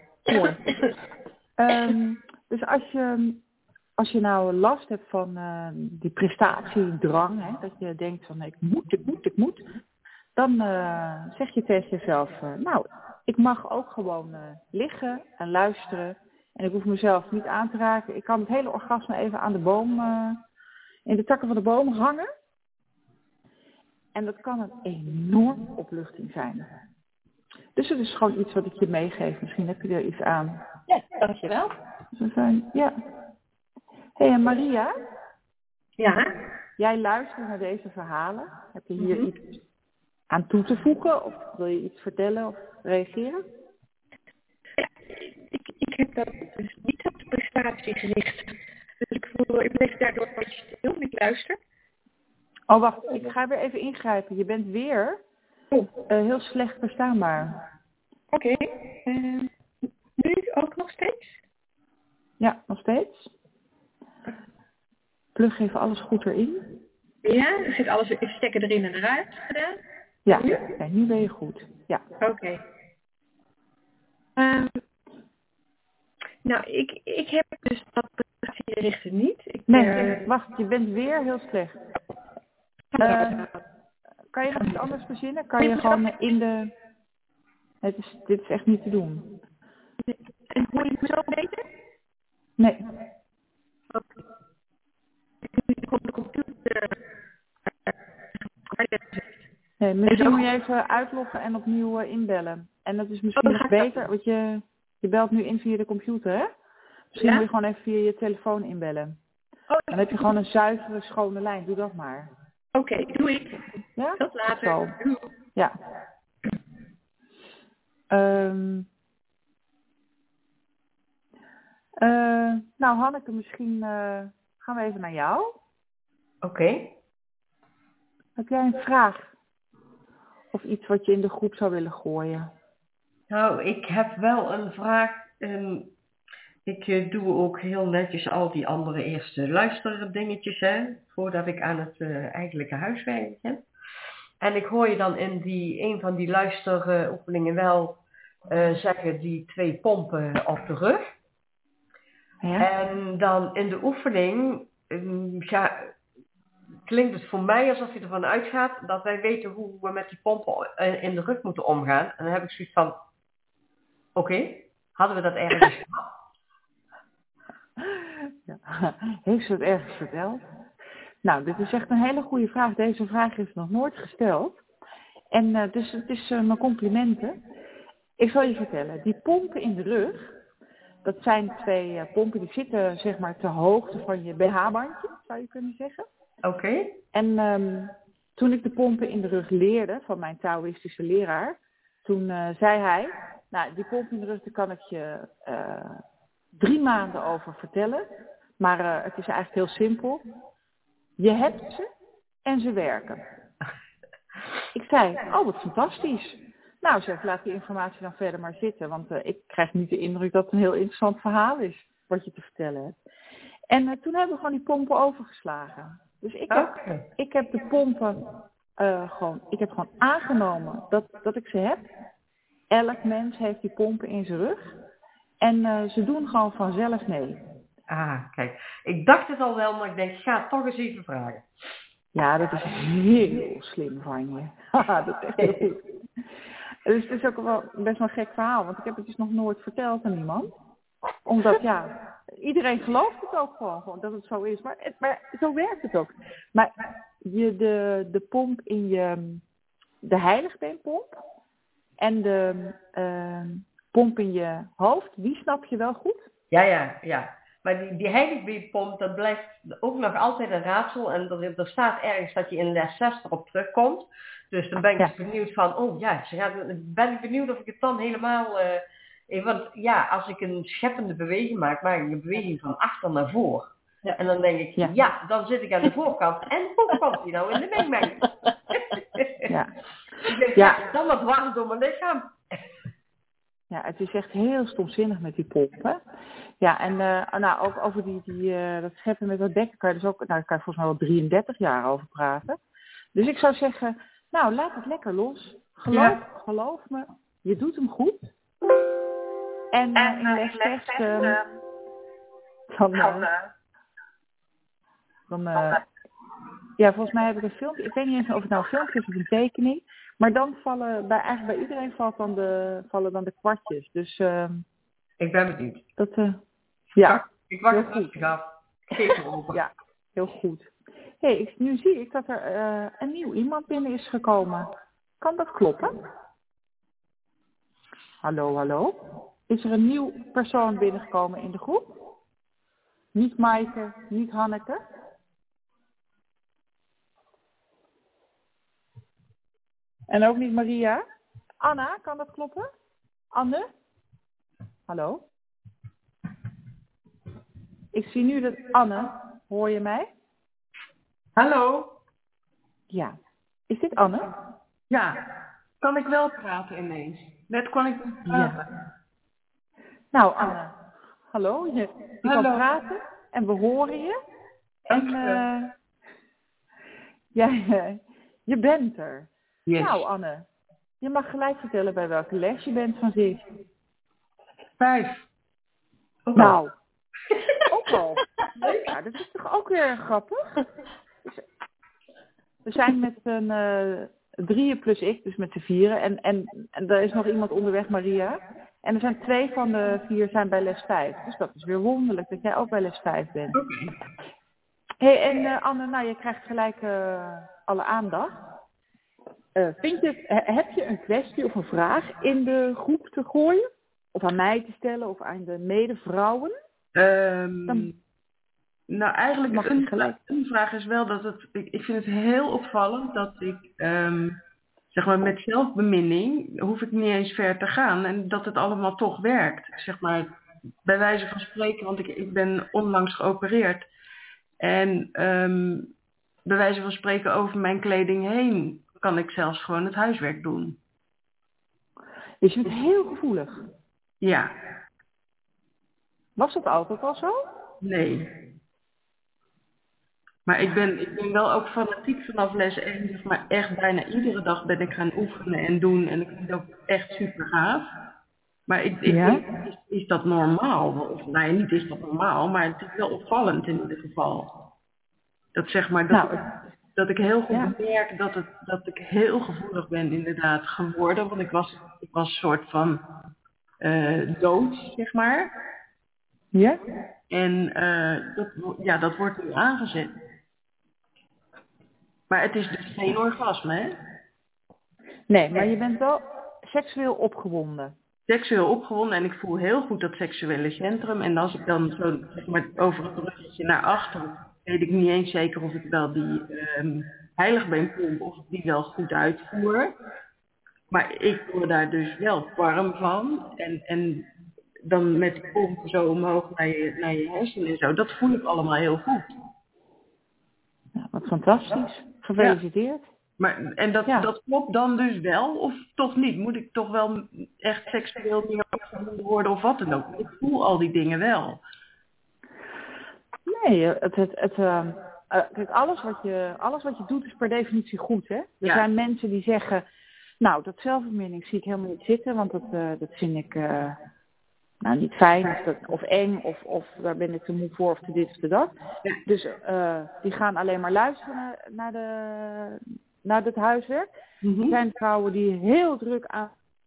um, dus als je, als je nou last hebt van uh, die prestatiedrang, hè, dat je denkt van ik moet, ik moet, ik moet, dan uh, zeg je tegen jezelf, uh, nou, ik mag ook gewoon uh, liggen en luisteren. En ik hoef mezelf niet aan te raken. Ik kan het hele orgasme even aan de boom, uh, in de takken van de boom hangen. En dat kan een enorm opluchting zijn. Dus het is gewoon iets wat ik je meegeef. Misschien heb je er iets aan. Ja, dankjewel. Dus zijn, ja. Hé, hey, en Maria? Ja? Jij luistert naar deze verhalen. Heb je hier mm-hmm. iets aan toe te voegen? Of wil je iets vertellen of reageren? Ja, ik, ik heb dat dus niet op de prestatiegericht. Dus ik voel, ik bleef daardoor een beetje stil, ik luister. Oh, wacht. Ik, ik ga weer even ingrijpen. Je bent weer Oh. uh, heel slecht verstaanbaar. Oké. Okay. Uh, nu ook nog steeds? Ja, nog steeds. Plug even alles goed erin. Ja, er zit alles, ik stekker erin en eruit gedaan. Ja, okay, nu ben je goed. Ja. Oké. Okay. Um, nou, ik, ik heb dus dat prestatierichter niet. Ik, nee, uh, wacht, je bent weer heel slecht. Uh, kan je nog iets anders verzinnen? Kan je gewoon in de... Het is, dit is echt niet te doen. En hoor je me zo beter? Nee. Oké. Okay. Ik moet op de computer... Nee, misschien moet je even uitloggen en opnieuw uh, inbellen. En dat is misschien oh, nog beter, want je, je belt nu in via de computer, hè? Misschien ja? moet je gewoon even via je telefoon inbellen. Oh, dan heb je gewoon een zuivere, schone lijn. Doe dat maar. Oké, okay, doe ik. Ja? Tot later. Zo. Ja. Um, uh, nou, Hanneke, misschien uh, gaan we even naar jou. Oké. Okay. Heb jij een vraag? Of iets wat je in de groep zou willen gooien? Nou, ik heb wel een vraag. Um, ik uh, doe ook heel netjes al die andere eerste luisterdingetjes, hè, voordat ik aan het uh, eigenlijke huiswerk ben. En ik hoor je dan in die, een van die luisteroefeningen wel uh, zeggen die twee pompen op de rug. Ja. En dan in de oefening um, ga, klinkt het voor mij alsof je ervan uitgaat dat wij weten hoe we met die pompen in de rug moeten omgaan. En dan heb ik zoiets van, oké, okay, hadden we dat ergens gehad? Ja. Heeft ze het ergens verteld? Nou, dit is echt een hele goede vraag. Deze vraag is nog nooit gesteld. En uh, dus het is uh, mijn complimenten. Ik zal je vertellen, die pompen in de rug, dat zijn twee uh, pompen die zitten zeg maar ter hoogte van je B H-bandje, zou je kunnen zeggen. Oké. Okay. En um, toen ik de pompen in de rug leerde van mijn Taoïstische leraar, toen uh, zei hij, nou die pompen in de rug, daar kan ik je uh, drie maanden over vertellen. Maar uh, het is eigenlijk heel simpel. Je hebt ze en ze werken. Ik zei, oh wat fantastisch. Nou, zeg, laat die informatie dan verder maar zitten. Want uh, ik krijg niet de indruk dat het een heel interessant verhaal is wat je te vertellen hebt. En uh, toen hebben we gewoon die pompen overgeslagen. Dus ik heb, okay. ik heb de pompen uh, gewoon, ik heb gewoon aangenomen dat, dat ik ze heb. Elk mens heeft die pompen in zijn rug. En uh, ze doen gewoon vanzelf mee. Ah, kijk. Ik dacht het al wel, maar ik denk, ik ga het toch eens even vragen. Ja, dat is heel slim van je. Dat is echt heel goed. Dus het is ook wel best wel een gek verhaal, want ik heb het dus nog nooit verteld aan iemand. Omdat, ja, iedereen gelooft het ook gewoon, gewoon dat het zo is. Maar, het, maar zo werkt het ook. Maar je, de, de pomp in je, de heiligbeenpomp en de uh, pomp in je hoofd, die snap je wel goed? Ja, ja, ja. Maar die, die heiligbeenpomp, dat blijft ook nog altijd een raadsel. En er, er staat ergens dat je in les zes erop terugkomt. Dus dan ben ik ja. dus benieuwd van, oh ja, ze gaat, ben ik benieuwd of ik het dan helemaal... Uh, want ja, als ik een scheppende beweging maak, maak ik een beweging van achter naar voor. Ja. En dan denk ik, ja. ja, dan zit ik aan de voorkant. En hoe komt die nou in de mengmeng? Ja. Ik denk, ja, ja, dan wat dwars door mijn lichaam. Ja, het is echt heel stomzinnig met die pompen. Ja, en uh, nou, ook over die, die, uh, dat scheppen met dat bekken kan je dus ook, nou, daar kan je volgens mij wel drieëndertig jaar over praten. Dus ik zou zeggen, nou, laat het lekker los. Geloof, ja. geloof me, je doet hem goed. En, uh, en in les zes, uh, dan, uh, dan uh, ja, volgens mij heb ik een filmpje, ik weet niet eens of het nou een filmpje is of een tekening. Maar dan vallen, bij, eigenlijk bij iedereen valt dan de, vallen dan de kwartjes. Dus uh, ik ben benieuwd. Dat, uh, ja, ik wacht het rustig af. Geef me open. Ja, heel goed. Hé, hey, nu zie ik dat er uh, een nieuw iemand binnen is gekomen. Kan dat kloppen? Hallo, hallo. Is er een nieuw persoon binnengekomen in de groep? Niet Maaike, niet Hanneke? En ook niet Maria? Anna, kan dat kloppen? Anne? Hallo? Ik zie nu dat Anne, hoor je mij? Hallo? Ja. Is dit Anne? Ja, kan ik wel praten ineens. Net kon ik niet praten. Ja. Nou, Anne. Hallo. Je, je Hallo. kan praten en we horen je. Dank En je wel. uh, ja, je bent er. Yes. Nou, Anne. Je mag gelijk vertellen bij welke les je bent van zicht. Vijf. Ook nou, ook al. Ja, dat is toch ook weer grappig? Dus, we zijn met een uh, drieën plus ik, dus met z'n vieren. En, en, en er is nog iemand onderweg, Maria. En er zijn twee van de vier zijn bij les vijf. Dus dat is weer wonderlijk dat jij ook bij les vijf bent. Okay. Hey, en uh, Anne, nou, je krijgt gelijk uh, alle aandacht. Uh, vind je, heb je een kwestie of een vraag in de groep te gooien? Of aan mij te stellen of aan de medevrouwen? Um, Dan nou, eigenlijk mag een, gelijk. een vraag is wel dat het... Ik, ik vind het heel opvallend dat ik... Um, zeg maar met zelfbeminning hoef ik niet eens ver te gaan. En dat het allemaal toch werkt. Zeg maar bij wijze van spreken, want ik, ik ben onlangs geopereerd. En um, bij wijze van spreken over mijn kleding heen kan ik zelfs gewoon het huiswerk doen. Dus je bent heel gevoelig? Ja. Was dat altijd al zo? Nee. Maar ik ben, ik ben wel ook fanatiek vanaf les één. Zeg maar echt bijna iedere dag ben ik gaan oefenen en doen. En ik vind het ook echt super gaaf. Maar ik, ik ja? denk, is, is dat normaal? Of nou ja, niet is dat normaal, maar het is wel opvallend in ieder geval. Dat zeg maar, dat, nou, ik, dat ik heel goed ja. merk dat, het, dat ik heel gevoelig ben inderdaad geworden. Want ik was, ik was een soort van uh, dood, zeg maar. Ja? En uh, dat, ja, dat wordt nu aangezet. Maar het is dus geen orgasme, hè? Nee, maar je bent wel seksueel opgewonden. Seksueel opgewonden en ik voel heel goed dat seksuele centrum. En als ik dan zo zeg maar, over het bruggetje naar achter, weet ik niet eens zeker of ik wel die um, heiligbeenpomp of ik die wel goed uitvoer. Maar ik word daar dus wel warm van. En, en dan met die pomp zo omhoog naar je, naar je hersenen en zo. Dat voel ik allemaal heel goed. Nou, wat fantastisch. Gefeliciteerd. Ja. Maar, en dat, ja. dat klopt dan dus wel of toch niet? Moet ik toch wel echt seksueel meer opgewonden worden of wat dan ook? Ik voel al die dingen wel. Nee, het, het, het, uh, uh, kijk, alles wat, je, alles wat je doet is per definitie goed, hè? Er ja. zijn mensen die zeggen, nou, dat zelfbeminning zie ik helemaal niet zitten, want dat, uh, dat vind ik uh, nou, niet fijn of, dat, of eng of, of daar ben ik te moe voor of te dit of te dat. Ja. Dus uh, die gaan alleen maar luisteren naar, naar, de, naar het huiswerk. Mm-hmm. Er zijn vrouwen die heel druk aan...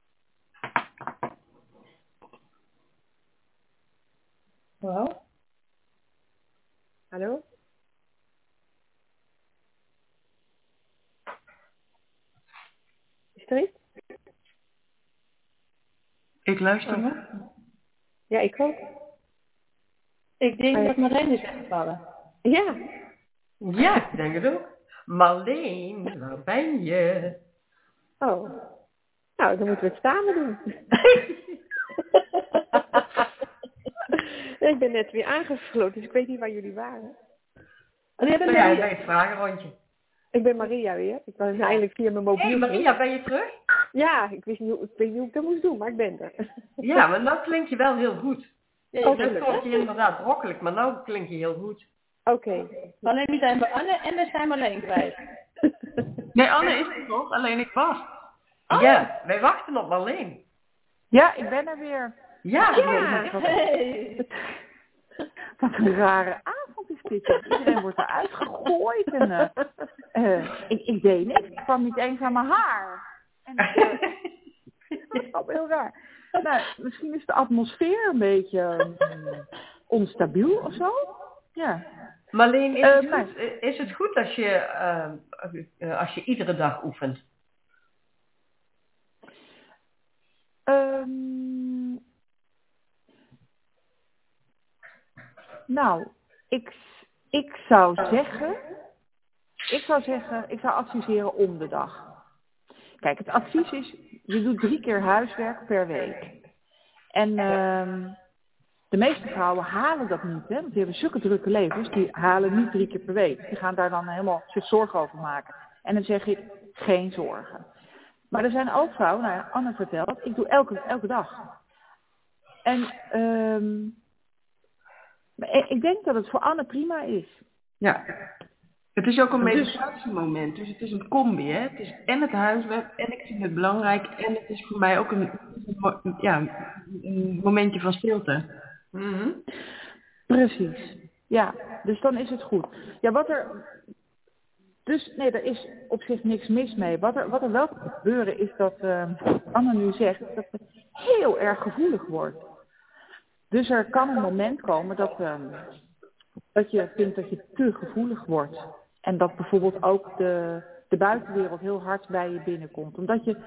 Wow. Hallo? Is er iets? Ik luister nog. Ja, ik ook. Ik denk dat Marleen is weggevallen. Ja. Ja, ik denk het ook. Marleen, waar ben je? Oh. Nou, dan moeten we het samen doen. Ik ben net weer aangesloten, dus ik weet niet waar jullie waren. Oh, jij bent Ja, Maria. bij het vragenrondje. Ik ben Maria weer. Ik was eindelijk via mijn mobiel. Hé, hey, Maria, ben je terug? Ja, ik wist niet hoe, ik weet niet hoe ik dat moest doen, maar ik ben er. Ja, maar nou klink je wel heel goed. Ja, Oh, je dat klonk je inderdaad brokkelijk, maar nou klink je heel goed. Oké. Okay. Alleen nu zijn we Anne en we zijn Marleen kwijt. Nee, Anne is er nog, alleen ik was. Oh. Ja, wij wachten op Marleen. Ja, ik ben er weer. Ja, ja. Wat, hey. Wat een rare avond is dit. Iedereen wordt eruit gegooid. En, uh, uh, ik, ik deed niks. Ik kwam niet eens aan mijn haar. En, uh, dat is allemaal heel raar. Nou, misschien is de atmosfeer een beetje um, onstabiel of zo. Ja. Marleen, is, uh, het nou. goed, is het goed als je, uh, als je iedere dag oefent? Um, nou, ik, ik zou zeggen, ik zou zeggen, ik zou adviseren om de dag. Kijk, het advies is, je doet drie keer huiswerk per week. En um, de meeste vrouwen halen dat niet, hè, want die hebben zulke drukke levens, die halen niet drie keer per week. Die gaan daar dan helemaal zich zorgen over maken. En dan zeg ik, geen zorgen. Maar er zijn ook vrouwen, nou ja, Anne vertelt, ik doe elke, elke dag. En um, ik denk dat het voor Anne prima is. Ja. Het is ook een meditatiemoment, dus het is een combi, hè. Het is en het huiswerk, en ik vind het belangrijk, en het is voor mij ook een, ja, een momentje van stilte. Mm-hmm. Precies, ja, dus dan is het goed. Ja, wat er, dus nee, er is op zich niks mis mee. Wat er, wat er wel kan gebeuren is dat uh, Anne nu zegt dat het heel erg gevoelig wordt. Dus er kan een moment komen dat, uh, dat je vindt dat je te gevoelig wordt. En dat bijvoorbeeld ook de, de buitenwereld heel hard bij je binnenkomt. Omdat je,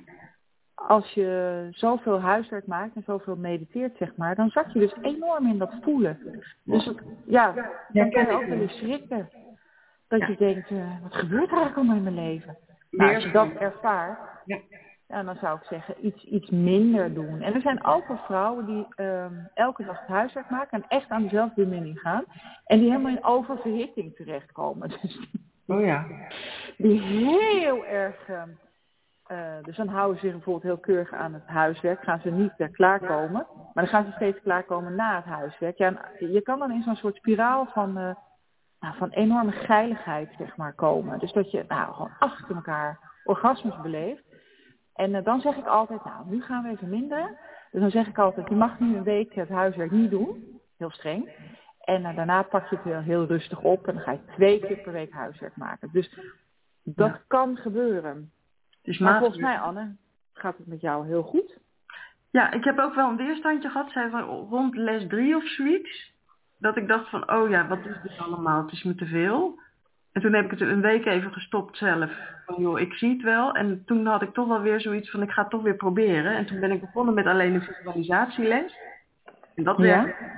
als je zoveel huiswerk maakt en zoveel mediteert, zeg maar, dan zak je dus enorm in dat voelen. Dus het, ja, dan kan je ook wel eens schrikken. Dat ja. je denkt, uh, wat gebeurt er eigenlijk allemaal in mijn leven? Nou, als je dat ervaart, ja. Ja, dan zou ik zeggen, iets, iets minder doen. En er zijn ook wel vrouwen die uh, elke dag het huiswerk maken en echt aan de zelfbeminning gaan. En die helemaal in oververhitting terechtkomen. Dus oh ja. Die heel erg... Uh, uh, dus dan houden ze zich bijvoorbeeld heel keurig aan het huiswerk. Gaan ze niet uh, klaarkomen. Maar dan gaan ze steeds klaarkomen na het huiswerk. Ja, en je kan dan in zo'n soort spiraal van... Uh, nou, van enorme geiligheid, zeg maar, komen. Dus dat je nou, gewoon achter elkaar orgasmes beleeft. En uh, dan zeg ik altijd, nou, nu gaan we even minderen. Dus dan zeg ik altijd, je mag nu een week het huiswerk niet doen. Heel streng. En uh, daarna pak je het weer heel rustig op. En dan ga je twee keer per week huiswerk maken. Dus dat ja. kan gebeuren. Dus maar volgens mij, Anne, gaat het met jou heel goed. Ja, ik heb ook wel een weerstandje gehad. Zij van rond les drie of zoiets. Dat ik dacht van, oh ja, wat is dit allemaal? Het is me te veel. En toen heb ik het een week even gestopt zelf. Van joh, ik zie het wel. En toen had ik toch wel weer zoiets van, ik ga het toch weer proberen. En toen ben ik begonnen met alleen een visualisatieles. En dat werkte. Ja.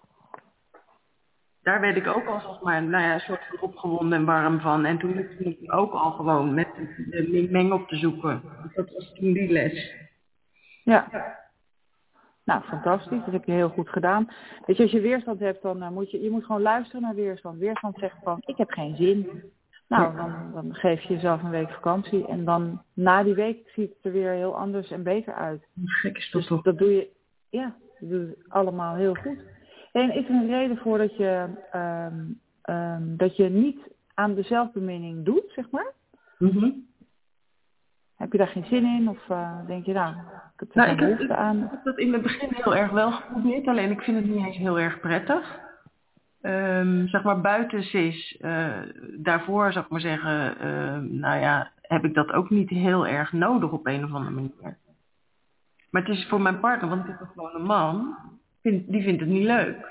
Daar werd ik ook al, zeg maar, nou ja, een soort van opgewonden en warm van. En toen ben ik ook al gewoon met de meng op te zoeken. Dat was toen die les. Ja. Nou, fantastisch. Dat heb je heel goed gedaan. Weet je, als je weerstand hebt, dan uh, moet je, je moet gewoon luisteren naar weerstand. Weerstand zegt van, ik heb geen zin. Nou, dan, dan geef je jezelf een week vakantie. En dan, na die week, ziet het er weer heel anders en beter uit. Gek is dat dus toch? Dat doe je, ja, dat doe je allemaal heel goed. En is er een reden voor dat je, um, um, dat je niet aan de zelfbeminning doet, zeg maar? Mm-hmm. Heb je daar geen zin in? Of uh, denk je, nou, ik heb er nou, geen behoefte aan? Ik heb dat in het begin heel erg wel geprobeerd. Alleen ik vind het niet eens heel erg prettig. Um, zeg maar buiten C I S, uh, daarvoor zou ik maar zeggen, uh, nou ja, heb ik dat ook niet heel erg nodig op een of andere manier. Maar het is voor mijn partner, want ik heb gewoon een man, vind, die vindt het niet leuk.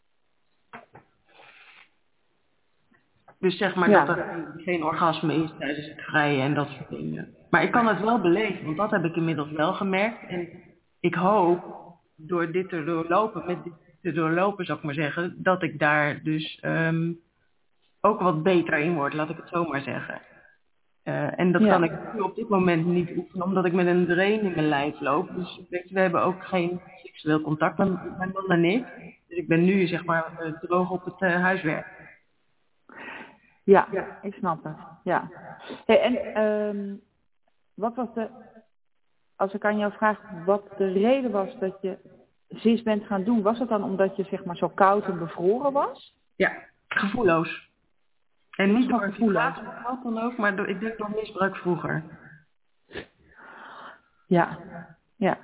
Dus zeg maar ja. dat er geen orgasme is tijdens het vrijen en dat soort dingen. Maar ik kan het wel beleven, want dat heb ik inmiddels wel gemerkt. En ik hoop, door dit te doorlopen, met dit te doorlopen zou ik maar zeggen, dat ik daar dus um, ook wat beter in word, laat ik het zo maar zeggen. Uh, en dat ja. kan ik nu op dit moment niet oefenen, omdat ik met een drain in mijn lijf loop. Dus weet je, we hebben ook geen seksueel contact, met mijn man en ik. Dus ik ben nu zeg maar uh, droog op het uh, huiswerk. Ja, ja, ik snap het. Ja. Hey, en um, wat was de, als ik aan jou vraag, wat de reden was dat je C I S bent gaan doen, was het dan omdat je zeg maar zo koud en bevroren was? Ja, gevoelloos. En niet door gevoelloos. Wat dan ook, maar door, ik denk door misbruik vroeger. Ja, ja.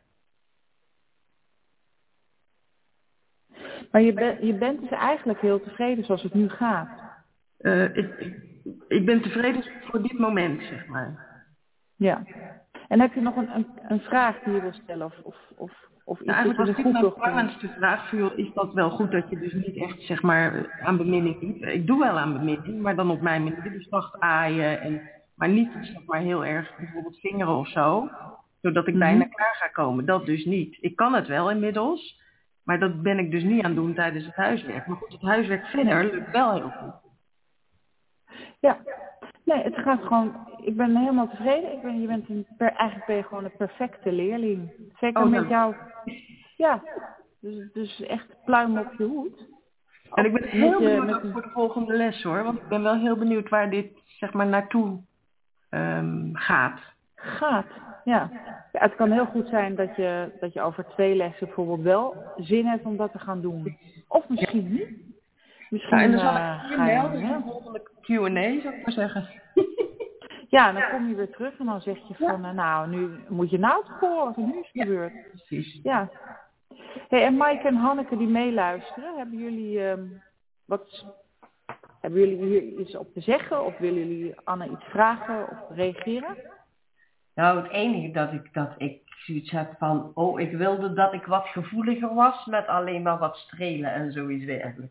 Maar je, ben, je bent dus eigenlijk heel tevreden zoals het nu gaat. Uh, ik, ik, ik ben tevreden voor dit moment, zeg maar. Ja. En heb je nog een, een, een vraag die je wil stellen? Of, of, of, of iets nou, eigenlijk was dit mijn nog spannendste vraag. Voor, is dat wel goed dat je dus niet echt, zeg maar, aan beminning doet? Ik doe wel aan beminning, maar dan op mijn manier. Dus zacht aaien, en, maar niet, zeg maar, heel erg bijvoorbeeld vingeren of zo. Zodat ik mm-hmm. bijna klaar ga komen. Dat dus niet. Ik kan het wel inmiddels, maar dat ben ik dus niet aan het doen tijdens het huiswerk. Maar goed, het huiswerk verder lukt wel heel goed. Ja, nee, het gaat gewoon, ik ben helemaal tevreden. Ik ben, je bent een, per, eigenlijk ben je gewoon een perfecte leerling. Zeker oh, met jou. Ja, dus, dus echt pluim op je hoed. En ik ben heel met benieuwd je, met... voor de volgende les hoor, want ik ben wel heel benieuwd waar dit zeg maar naartoe um, gaat. Gaat, ja. Ja. Het kan heel goed zijn dat je, dat je over twee lessen bijvoorbeeld wel zin hebt om dat te gaan doen. Of misschien niet. Misschien, ja, en dan zal uh, ik je ga je, melden in ja. de volgende Q en A, zou ik maar zeggen. Ja, en dan kom je weer terug en dan zeg je van, ja. nou, nu moet je nou toch horen wat er nu is ja, gebeurd. Precies. Ja. Hey, en Maaike en Hanneke die meeluisteren, hebben jullie, um, wat, hebben jullie hier iets op te zeggen? Of willen jullie Anne iets vragen of reageren? Nou, het enige dat ik, dat ik zoiets heb van, oh, ik wilde dat ik wat gevoeliger was met alleen maar wat strelen en zoiets eigenlijk.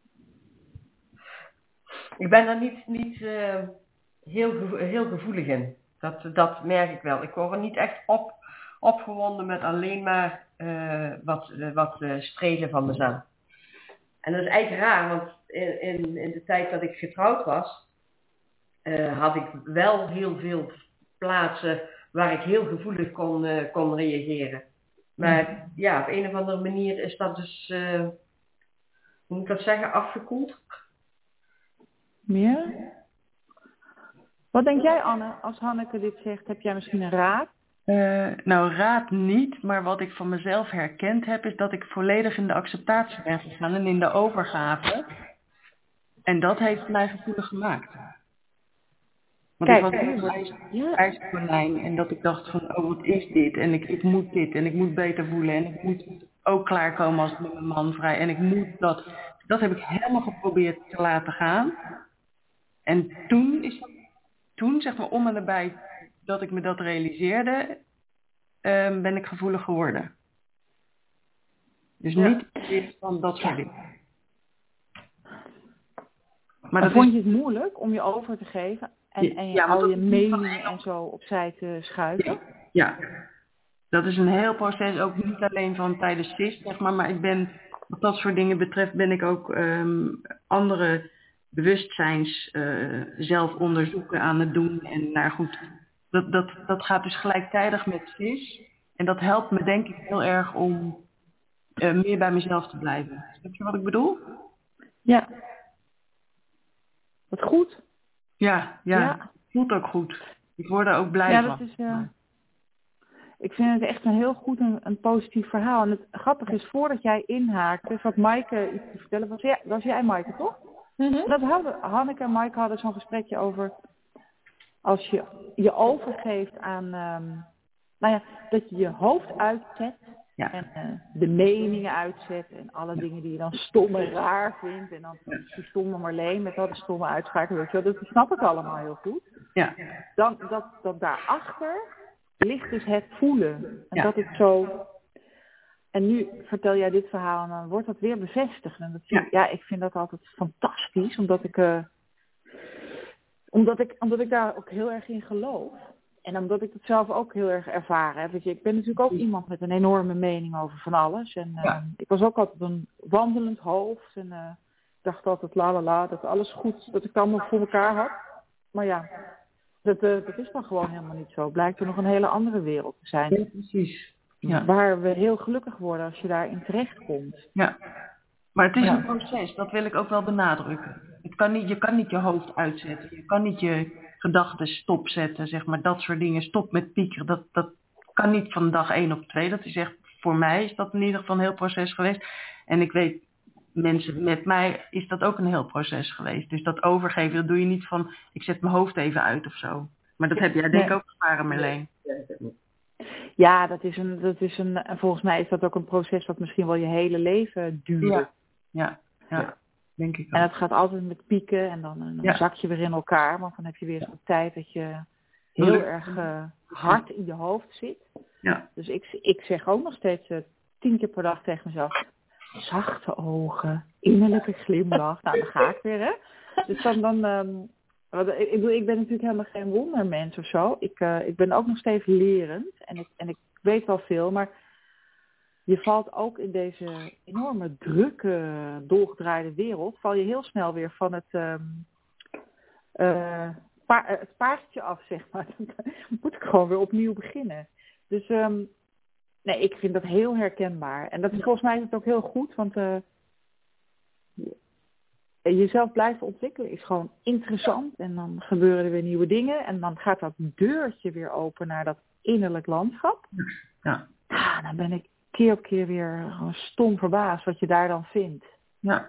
Ik ben er niet, niet uh, heel, gevo- heel gevoelig in. Dat, dat merk ik wel. Ik word er niet echt op, opgewonden met alleen maar uh, wat, uh, wat uh, strelen van mezelf. En dat is eigenlijk raar, want in, in, in de tijd dat ik getrouwd was, uh, had ik wel heel veel plaatsen waar ik heel gevoelig kon, uh, kon reageren. Maar ja, op een of andere manier is dat dus, uh, hoe moet ik dat zeggen, afgekoeld. Ja? Wat denk jij, Anne, als Hanneke dit zegt? Heb jij misschien een raad? Uh, nou, raad niet, maar wat ik van mezelf herkend heb, is dat ik volledig in de acceptatie ben gegaan en in de overgave. En dat heeft mij gevoelig gemaakt. Want Kijk, ik was heel ijs, ja. ijskonijn en dat ik dacht van, oh wat is dit? En ik, ik moet dit en ik moet beter voelen en ik moet ook klaarkomen als ik met mijn man vrij. En ik moet dat. Dat heb ik helemaal geprobeerd te laten gaan. En toen is dat, toen zeg maar om en nabij dat ik me dat realiseerde, uh, ben ik gevoelig geworden. Dus ja. niet van dat soort dingen. Maar dat vond is... je het moeilijk om je over te geven en, en je, ja, al je meningen en zo opzij te schuiven? Ja, ja, dat is een heel proces, ook niet alleen van tijdens C I S, zeg maar, maar ik ben, wat dat soort dingen betreft, ben ik ook um, andere bewustzijns uh, zelfonderzoeken aan het doen. En nou goed, dat, dat, dat gaat dus gelijktijdig met C I S. En dat helpt me denk ik heel erg om uh, meer bij mezelf te blijven. Snap je wat ik bedoel? Ja. Wat goed. Ja, ja, ja. Het voelt ook goed. Ik word er ook blij ja, van. Dat is, uh, ik vind het echt een heel goed en een positief verhaal. En het grappige is, voordat jij inhaakte, zat Maaike iets te vertellen. Was, ja, was jij Maaike, toch? Mm-hmm. Dat hadden, Hanneke en Maaike hadden zo'n gesprekje over, als je je overgeeft aan, um, nou ja, dat je je hoofd uitzet. Ja. En uh, de meningen uitzet en alle ja. dingen die je dan stom en raar vindt. En dan ja. die stomme Marleen met al die stomme uitspraken. Weet je wel, dat snap ik allemaal heel goed. Ja. Dan, dat, dat daarachter ligt dus het voelen. En ja. dat het zo... En nu vertel jij dit verhaal en dan wordt dat weer bevestigd. En dat vind, ja. ja, ik vind dat altijd fantastisch. Omdat ik, uh, omdat ik, omdat ik daar ook heel erg in geloof. En omdat ik het zelf ook heel erg ervaren heb. Weet je, ik ben natuurlijk ook iemand met een enorme mening over van alles. En uh, ja. ik was ook altijd een wandelend hoofd. En uh, ik dacht altijd la la la, dat alles goed, dat ik het allemaal voor elkaar had. Maar ja, dat, uh, dat is dan gewoon helemaal niet zo. Blijkt er nog een hele andere wereld te zijn. Ja, precies. Ja. Waar we heel gelukkig worden als je daarin terechtkomt. Ja, maar het is ja. een proces, dat wil ik ook wel benadrukken. Het kan niet, je kan niet je hoofd uitzetten, je kan niet je gedachten stopzetten, zeg maar, dat soort dingen. Stop met piekeren, dat, dat kan niet van dag één op twee. Dat is echt, voor mij is dat in ieder geval een heel proces geweest. En ik weet, mensen met mij is dat ook een heel proces geweest. Dus dat overgeven, dat doe je niet van, ik zet mijn hoofd even uit of zo. Maar dat heb jij denk ik nee. ook ervaren, Marleen. Ja, dat is een, dat is een, volgens mij is dat ook een proces wat misschien wel je hele leven duurt. Ja, ja, ja, ja. Denk ik ook. En het gaat altijd met pieken en dan, dan ja. zak je weer in elkaar. Want dan heb je weer zo'n tijd dat je heel Leuk. erg uh, hard in je hoofd zit. Ja. Dus ik, ik zeg ook nog steeds uh, tien keer per dag tegen mezelf, zachte ogen, innerlijke glimlach. Nou, dan ga ik weer, hè. Dus dan, dan um, ik, bedoel, ik ben natuurlijk helemaal geen wondermens of zo. Ik, uh, ik ben ook nog steeds lerend en ik, en ik weet wel veel, maar je valt ook in deze enorme drukke, dolgedraaide wereld, val je heel snel weer van het, um, uh, pa- het paardje af, zeg maar. Dan moet ik gewoon weer opnieuw beginnen. Dus um, nee, ik vind dat heel herkenbaar. En dat is volgens mij is het ook heel goed, want uh, jezelf blijven ontwikkelen is gewoon interessant. En dan gebeuren er weer nieuwe dingen. En dan gaat dat deurtje weer open naar dat innerlijk landschap. Ja. Ah, dan ben ik keer op keer weer gewoon stom verbaasd wat je daar dan vindt. Ja.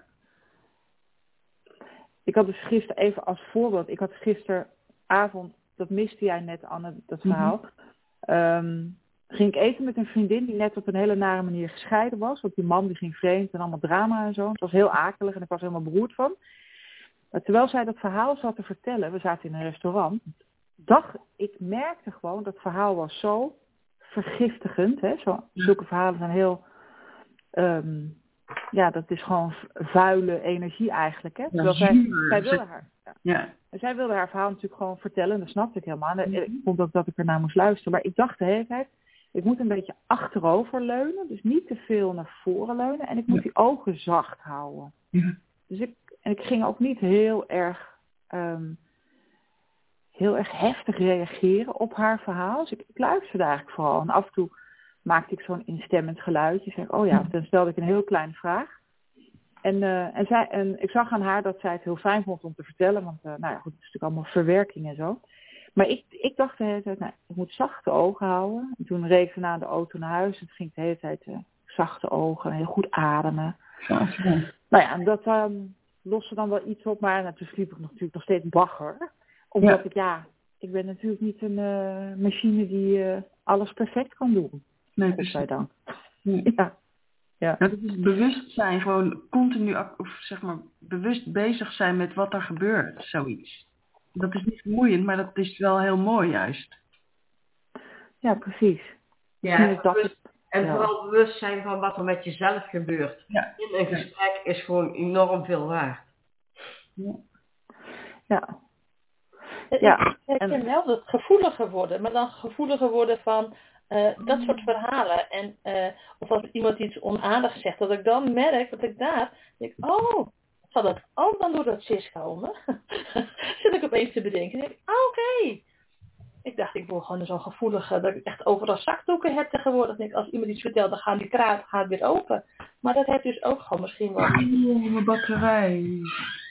Ik had dus gisteren, even als voorbeeld, ik had gisteravond, dat miste jij net, Anne, dat verhaal. Mm-hmm. Um, ging ik eten met een vriendin die net op een hele nare manier gescheiden was. Want die man die ging vreemd en allemaal drama en zo. Het was heel akelig en ik was helemaal beroerd van. Maar terwijl zij dat verhaal zat te vertellen, we zaten in een restaurant, dacht ik, merkte gewoon, dat verhaal was zo vergiftigend. Hè? Zo, zulke verhalen zijn heel, um, ja, dat is gewoon vuile energie eigenlijk. Hè? Terwijl ja, zij, zij wilde haar, ja. Ja. Zij wilde haar verhaal natuurlijk gewoon vertellen, dat snapte ik helemaal. En ik vond ook dat ik ernaar moest luisteren. Maar ik dacht de hele tijd, ik moet een beetje achterover leunen, dus niet te veel naar voren leunen. En ik moet ja. die ogen zacht houden. Ja. Dus ik, en ik ging ook niet heel erg, um, heel erg heftig reageren op haar verhaal. Dus ik, ik luisterde eigenlijk vooral. En af en toe maakte ik zo'n instemmend geluidje. Zeg, oh ja, dan stelde ik een heel kleine vraag. En, uh, en, zij, en ik zag aan haar dat zij het heel fijn vond om te vertellen. Want uh, nou ja, goed, het is natuurlijk allemaal verwerking en zo. Maar ik, ik dacht de hele tijd, nou, ik moet zachte ogen houden. En toen reed ze na de auto naar huis. En toen ging ik de hele tijd uh, zachte ogen, heel goed ademen. Ja, nou ja, en dat um, loste dan wel iets op. Maar toen sliep ik natuurlijk nog steeds bagger. Omdat ja. ik, ja, ik ben natuurlijk niet een uh, machine die uh, alles perfect kan doen. Nee, godzijdank. Nee. Ja. Ja. Ja, dat is bewustzijn, gewoon continu, of zeg maar, bewust bezig zijn met wat er gebeurt, zoiets. Dat is niet vermoeiend, maar dat is wel heel mooi juist. Ja, precies. Ja, en, dat bewust, het, en ja. vooral bewust zijn van wat er met jezelf gebeurt. Ja. In een gesprek is gewoon enorm veel waard. Ja. Ja. Ja. Ik herken wel dat gevoeliger worden, maar dan gevoeliger worden van uh, dat soort verhalen. En, uh, of als iemand iets onaardigs zegt, dat ik dan merk dat ik daar denk, oh, zal dat ook dan door dat cis komen? Zit ik opeens te bedenken. Denk ik, oh, oké. Okay. Ik dacht, ik word gewoon zo'n gevoelige, dat ik echt overal zakdoeken heb tegenwoordig. Denk, als iemand iets vertelt, dan gaan die kraan gaat weer open. Maar dat heeft dus ook gewoon misschien wel... Oh, mijn batterij.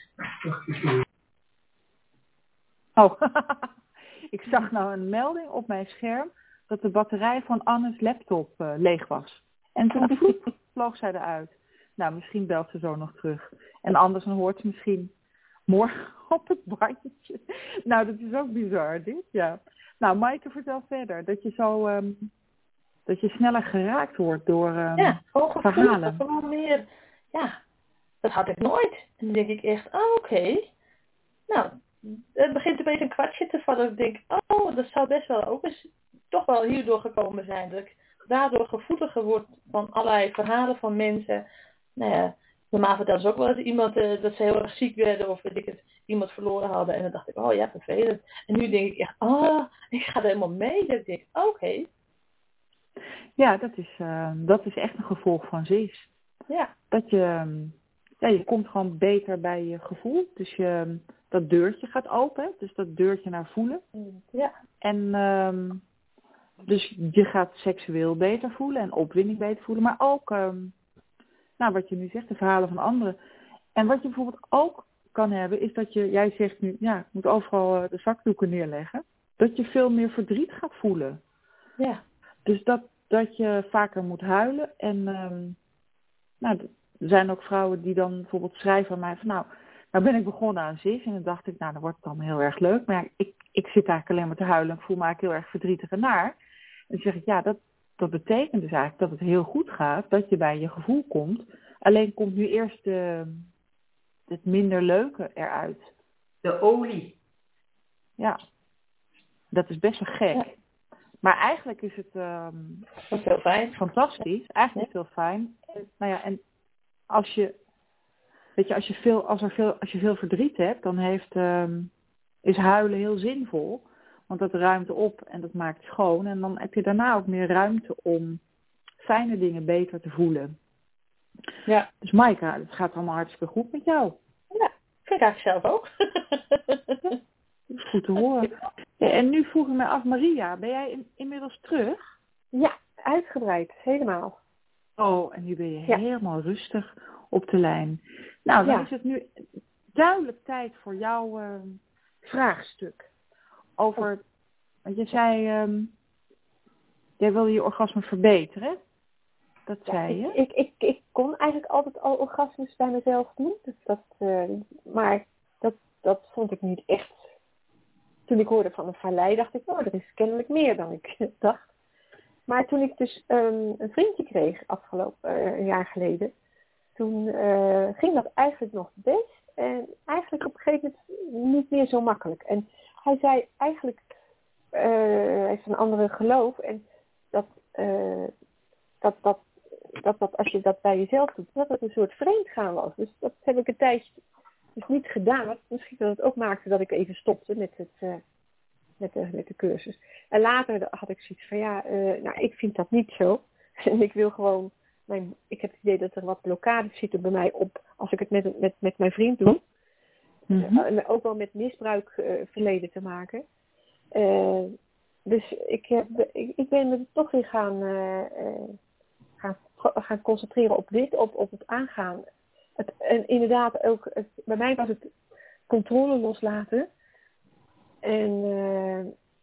Oh, ik zag nou een melding op mijn scherm dat de batterij van Anne's laptop uh, leeg was. En toen vloog zij eruit. Nou, misschien belt ze zo nog terug. En anders dan hoort ze misschien morgen op het bandje. Nou, dat is ook bizar, dit. Ja. Nou, Maaike, vertel verder. Dat je zo, um, dat je sneller geraakt wordt door um, ja, gewoon verhalen. Gewoon meer, ja, dat had ik nooit. En dan denk ik echt, oh, oké. Okay. Nou, het begint een beetje een kwartje te vallen. Ik denk, oh, dat zou best wel ook eens toch wel hierdoor gekomen zijn. Dat ik daardoor gevoeliger word van allerlei verhalen van mensen. Nou ja, normaal vertelde ze ook wel eens iemand uh, dat ze heel erg ziek werden of weet ik het, iemand verloren hadden. En dan dacht ik, oh ja, vervelend. En nu denk ik echt, oh, ik ga er helemaal mee. Dat ik denk, oké. Okay. Ja, dat is, uh, dat is echt een gevolg van cis. Ja. Dat je, ja, je komt gewoon beter bij je gevoel. Dus je, dat deurtje gaat open. Dus dat deurtje naar voelen. Ja. En um, dus je gaat seksueel beter voelen en opwinding beter voelen. Maar ook, um, nou wat je nu zegt, de verhalen van anderen. En wat je bijvoorbeeld ook kan hebben, is dat je, jij zegt nu, ja, ik moet overal uh, de zakdoeken neerleggen. Dat je veel meer verdriet gaat voelen. Ja. Dus dat, dat je vaker moet huilen. En um, nou, er zijn ook vrouwen die dan bijvoorbeeld schrijven aan mij van, nou, nou ben ik begonnen aan cis. En dan dacht ik, nou, dan wordt het allemaal heel erg leuk. Maar ja, ik, ik zit eigenlijk alleen maar te huilen en ik voel me eigenlijk heel erg verdrietig en naar. En dan zeg ik, ja, dat, dat betekent dus eigenlijk dat het heel goed gaat, dat je bij je gevoel komt. Alleen komt nu eerst de, het minder leuke eruit. De olie. Ja, dat is best wel gek. Ja. Maar eigenlijk is het um, dat is heel fijn. Fantastisch. Eigenlijk ja. is het heel fijn. En, nou ja, en als je, weet je, als je veel, als er veel, als je veel verdriet hebt, dan heeft, um, is huilen heel zinvol. Want dat ruimt op en dat maakt schoon. En dan heb je daarna ook meer ruimte om fijne dingen beter te voelen. Ja. Dus Maaike, het gaat allemaal hartstikke goed met jou. Ja, vind ik eigenlijk zelf ook. Dat is goed te horen. Ja, en nu vroeg ik me af, Maria, ben jij in, inmiddels terug? Ja, uitgebreid. Helemaal. Oh, en nu ben je ja. helemaal rustig op de lijn. Nou, dan ja. is het nu duidelijk tijd voor jouw uh, vraagstuk. Over, want je zei, um, jij wil je orgasme verbeteren. Dat ja, zei ik, je. Ik, ik, ik kon eigenlijk altijd al orgasmes bij mezelf doen. Dus dat, uh, maar dat, dat vond ik niet echt. Toen ik hoorde van een vallei dacht ik, oh, er is kennelijk meer dan ik dacht. Maar toen ik dus um, een vriendje kreeg afgelopen uh, een jaar geleden. Toen uh, ging dat eigenlijk nog best. En eigenlijk op een gegeven moment niet meer zo makkelijk. En hij zei eigenlijk, uh, hij heeft een andere geloof. En dat, uh, dat, dat, dat, dat als je dat bij jezelf doet, dat het een soort vreemdgaan was. Dus dat heb ik een tijdje dus niet gedaan. Misschien dat het ook maakte dat ik even stopte met, het, uh, met, de, met de cursus. En later had ik zoiets van, ja, uh, nou, ik vind dat niet zo. En ik wil gewoon... Mijn, ik heb het idee dat er wat blokkades zitten bij mij op als ik het met, met, met mijn vriend doe. Mm-hmm. Uh, ook wel met misbruik uh, verleden te maken. Uh, dus ik, heb, ik, ik ben me toch weer gaan, uh, uh, gaan, gaan concentreren op dit, op, op het aangaan. Het, en inderdaad ook, het, bij mij was het controle loslaten. En uh,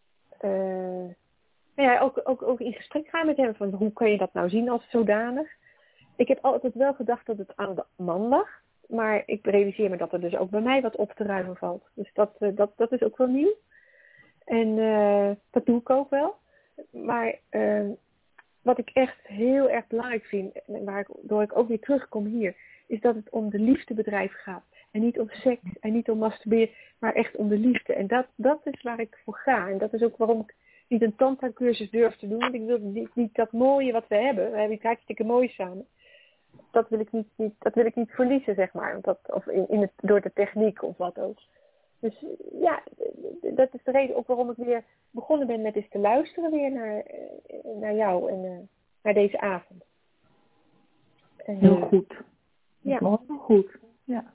uh, ja, ook, ook, ook in gesprek gaan met hem van hoe kun je dat nou zien als zodanig. Ik heb altijd wel gedacht dat het aan de man lag. Maar ik realiseer me dat er dus ook bij mij wat op te ruimen valt. Dus dat, uh, dat, dat is ook wel nieuw. En uh, dat doe ik ook wel. Maar uh, wat ik echt heel erg belangrijk vind, en waardoor ik ook weer terugkom hier, is dat het om de liefdebedrijf gaat. En niet om seks en niet om masturberen, maar echt om de liefde. En dat, dat is waar ik voor ga. En dat is ook waarom ik niet een tantra-cursus durf te doen. Want ik wil niet, niet dat mooie wat we hebben. We hebben iets hartstikke moois samen. Dat wil ik niet, niet, dat wil ik niet verliezen, zeg maar. Dat, of in, in het, door de techniek of wat ook. Dus ja, dat is de reden ook waarom ik weer begonnen ben met eens te luisteren weer naar, naar jou en uh, naar deze avond. En, heel goed. Ja. Heel goed. Ja.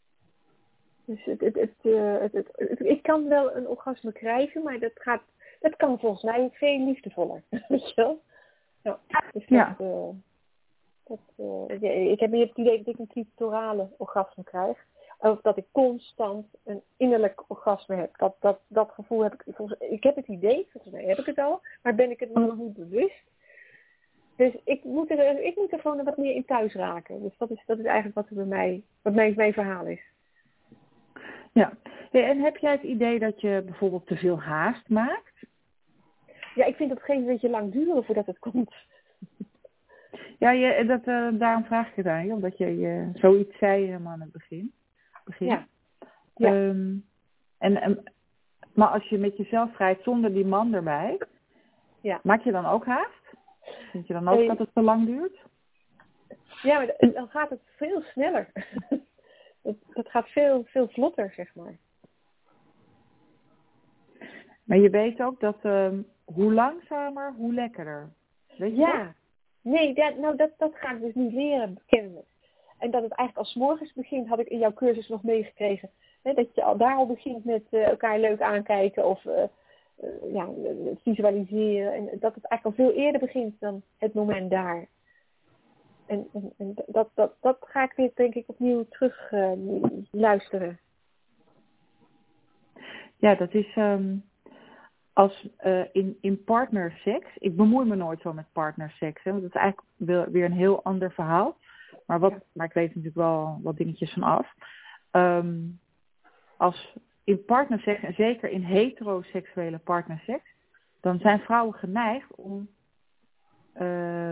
Dus het, het, het, uh, het, het, het, ik kan wel een orgasme krijgen, maar dat gaat, dat kan volgens mij veel liefdevoller. Weet je wel? Ja. Dus dat, ja. Uh, dat, uh, ik heb meer het idee dat ik een clitorale orgasme krijg. Of dat ik constant een innerlijk orgasme heb. Dat, dat, dat gevoel heb ik. Volgens, ik heb het idee, volgens mij heb ik het al, maar ben ik het nog niet bewust. Dus ik moet er, ik moet er gewoon wat meer in thuis raken. Dus dat is, dat is eigenlijk wat er bij mij, wat mijn, mijn verhaal is. Ja, en heb jij het idee dat je bijvoorbeeld te veel haast maakt? Ja, ik vind dat geen beetje lang duren voordat het komt. Ja, je, dat, uh, daarom vraag ik het aan je, omdat je uh, zoiets zei helemaal aan het begin. begin. Ja. ja. Um, en, en, maar als je met jezelf rijdt zonder die man erbij, ja. maak je dan ook haast? Vind je dan ook hey. dat het te lang duurt? Ja, maar dan gaat het veel sneller. dat, dat gaat veel, veel vlotter, zeg maar. Maar je weet ook dat um, hoe langzamer, hoe lekkerder. Weet je ja. dat? Nee, dat, nou dat, dat ga ik dus niet leren kennen. En dat het eigenlijk als 's morgens begint, had ik in jouw cursus nog meegekregen. Hè, dat je al, daar al begint met uh, elkaar leuk aankijken of uh, uh, ja, visualiseren. En dat het eigenlijk al veel eerder begint dan het moment daar. En, en, en dat, dat, dat ga ik weer, denk ik, opnieuw terug uh, luisteren. Ja, dat is... Um... Als uh, in, in partnerseks, ik bemoei me nooit zo met partnerseks, hè, want dat is eigenlijk weer een heel ander verhaal. Maar, wat, maar ik weet natuurlijk wel wat dingetjes van af. Um, als in partnerseks, en zeker in heteroseksuele partnerseks, dan zijn vrouwen geneigd om uh,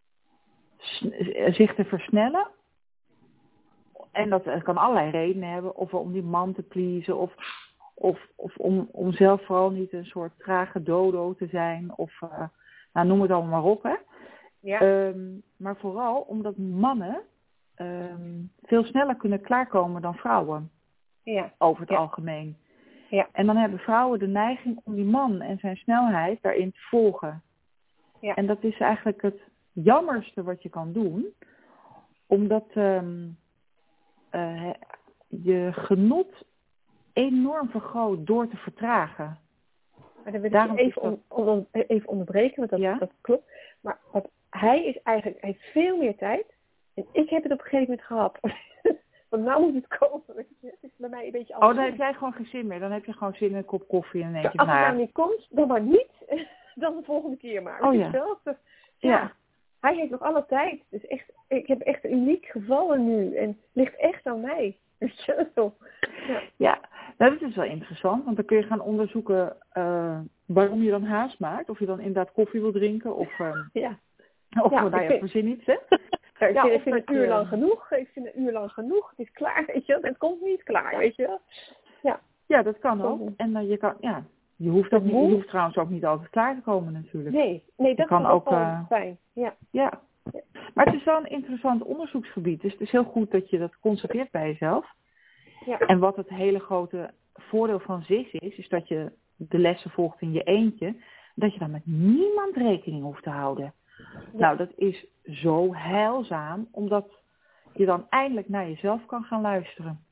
zich te versnellen. En dat kan allerlei redenen hebben, of om die man te pleasen, of... Of, of om, om zelf vooral niet een soort trage dodo te zijn. Of uh, nou, noem het allemaal maar op. Hè. Ja. Um, maar vooral omdat mannen um, veel sneller kunnen klaarkomen dan vrouwen. Ja. Over het ja. algemeen. Ja. En dan hebben vrouwen de neiging om die man en zijn snelheid daarin te volgen. Ja. En dat is eigenlijk het jammerste wat je kan doen. Omdat um, uh, je genot enorm vergroot door te vertragen. Maar dan wil ik Daarom je even, dat... on, on, even onderbreken, want dat, ja? dat klopt. Maar wat, hij is eigenlijk, hij heeft veel meer tijd. En ik heb het op een gegeven moment gehad. Want nou moet het komen. Weet je? bij mij een beetje Oh, anders. dan heb jij gewoon geen zin meer. Dan heb je gewoon zin in een kop koffie en dan denk je Als van, het nou nou niet komt, dan maar niet. Dan de volgende keer maar. Oh, Weet ja. je wel? Dus, Ja. ja. Hij heeft nog alle tijd. Dus echt, ik heb echt een uniek gevallen nu. En het ligt echt aan mij. Weet je wel? Ja. Ja, nou, dat is wel interessant. Want dan kun je gaan onderzoeken uh, waarom je dan haast maakt. Of je dan inderdaad koffie wil drinken. Of, uh, ja. of ja, nou ja, vind... verzin iets, hè? Ja, ik ja, vind, of ik vind dat, een uur lang uh... genoeg. Ik vind een uur lang genoeg. Het is klaar, weet je wel. Het komt niet klaar, weet je wel. Ja, ja dat kan ook. En uh, je kan, ja, je hoeft, ook niet, je hoeft trouwens ook niet altijd klaar te komen natuurlijk. Nee, nee dat kan ook wel uh... fijn. Ja. ja. Maar het is wel een interessant onderzoeksgebied. Dus het is heel goed dat je dat constateert bij jezelf. Ja. En wat het hele grote voordeel van zich is, is dat je de lessen volgt in je eentje. Dat je dan met niemand rekening hoeft te houden. Ja. Nou, dat is zo heilzaam, omdat je dan eindelijk naar jezelf kan gaan luisteren.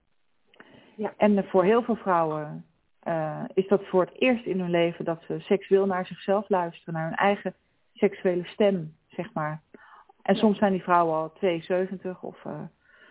Ja. En voor heel veel vrouwen uh, is dat voor het eerst in hun leven dat ze seksueel naar zichzelf luisteren, naar hun eigen seksuele stem, zeg maar. En ja. Soms zijn die vrouwen al tweeënzeventig of, uh,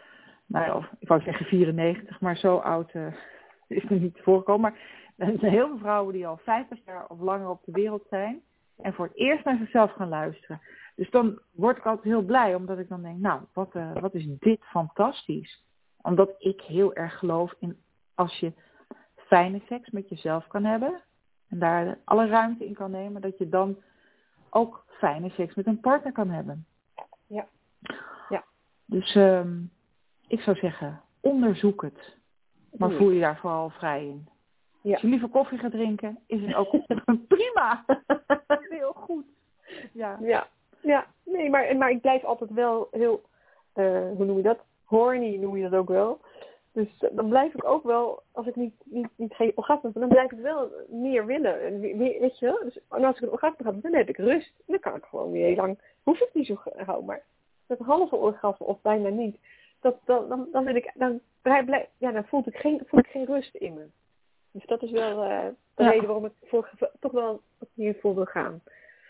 nou ja, of ik wou zeggen vierennegentig, maar zo oud uh, is er niet voorgekomen. Maar er zijn heel veel vrouwen die al vijftig jaar of langer op de wereld zijn en voor het eerst naar zichzelf gaan luisteren. Dus dan word ik altijd heel blij, omdat ik dan denk, nou, wat, uh, wat is dit fantastisch. Omdat ik heel erg geloof in als je fijne seks met jezelf kan hebben en daar alle ruimte in kan nemen, dat je dan ook fijne seks met een partner kan hebben. Ja. Ja. Dus um, ik zou zeggen, onderzoek het. Maar voel je daar vooral vrij in. Ja. Als je liever koffie gaat drinken, is het ook prima. Heel goed. Ja. Ja. Ja. Nee, maar, maar ik blijf altijd wel heel, uh, hoe noem je dat? Horny noem je dat ook wel. Dus dan blijf ik ook wel, als ik niet, niet, niet geen orgasme heb, dan blijf ik wel meer willen. Weet je wel? Dus als ik een orgasme heb, dan heb ik rust. Dan kan ik gewoon weer heel lang, hoef ik niet zo gauw, maar dat halve orgasme of bijna niet. Dat, dan, dan, dan, ben ik, dan, blijf, ja, dan voel, ik geen, voel ik geen rust in me. Dus dat is wel uh, de ja. reden waarom ik voor, toch wel hiervoor wil gaan.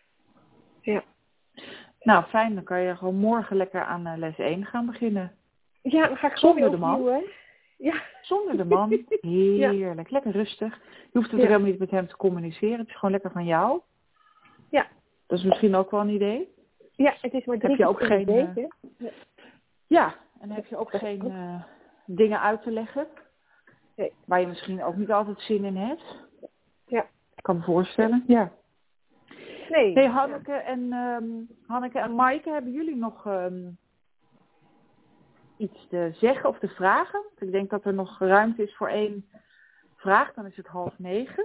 Ja. Nou, fijn. Dan kan je gewoon morgen lekker aan uh, les één gaan beginnen. Ja, dan ga ik zonder de man. Hè? Ja. Zonder de man. Heerlijk. Ja. Lekker rustig. Je hoeft het ja. helemaal niet met hem te communiceren. Het is gewoon lekker van jou. Ja. Dat is misschien ook wel een idee. Ja, het is maar drie heb je ook geen, week, uh, ja. ja, en heb je ook geen uh, dingen uit te leggen. Nee. Waar je misschien ook niet altijd zin in hebt. Ja. Ik kan me voorstellen. Ja. Nee. Hey, Hanneke ja. en um, Hanneke en Maaike, hebben jullie nog um, iets te zeggen of te vragen? Ik denk dat er nog ruimte is voor één vraag. Dan is het half negen.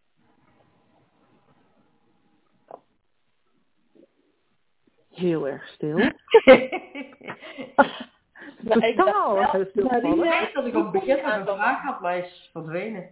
Heel erg stil. Ja, ik dacht wel. Ik weet dat ik op het begin met een vraag had, maar hij is verdwenen.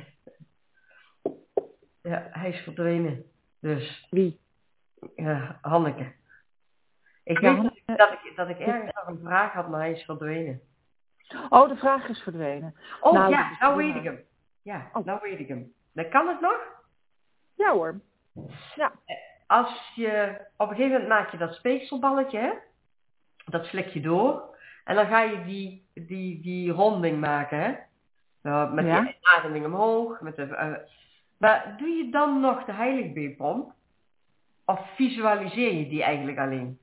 Ja, hij is verdwenen. Dus. Wie? Ja, Hanneke. Ik ja, weet dat ik, dat, ik, dat ik ergens nog een vraag had, maar hij is verdwenen. Oh, de vraag is verdwenen. Oh nou, ja, nou weet ik hem. Ja, oh. nou weet ik hem. Dan kan het nog? Ja hoor. Ja. Als je, op een gegeven moment maak je dat speekselballetje, hè? Dat slik je door. En dan ga je die, die, die ronding maken, hè? Nou, met ja. die ademing omhoog. Met de, uh, maar doe je dan nog de heiligbeenpomp? Of visualiseer je die eigenlijk alleen?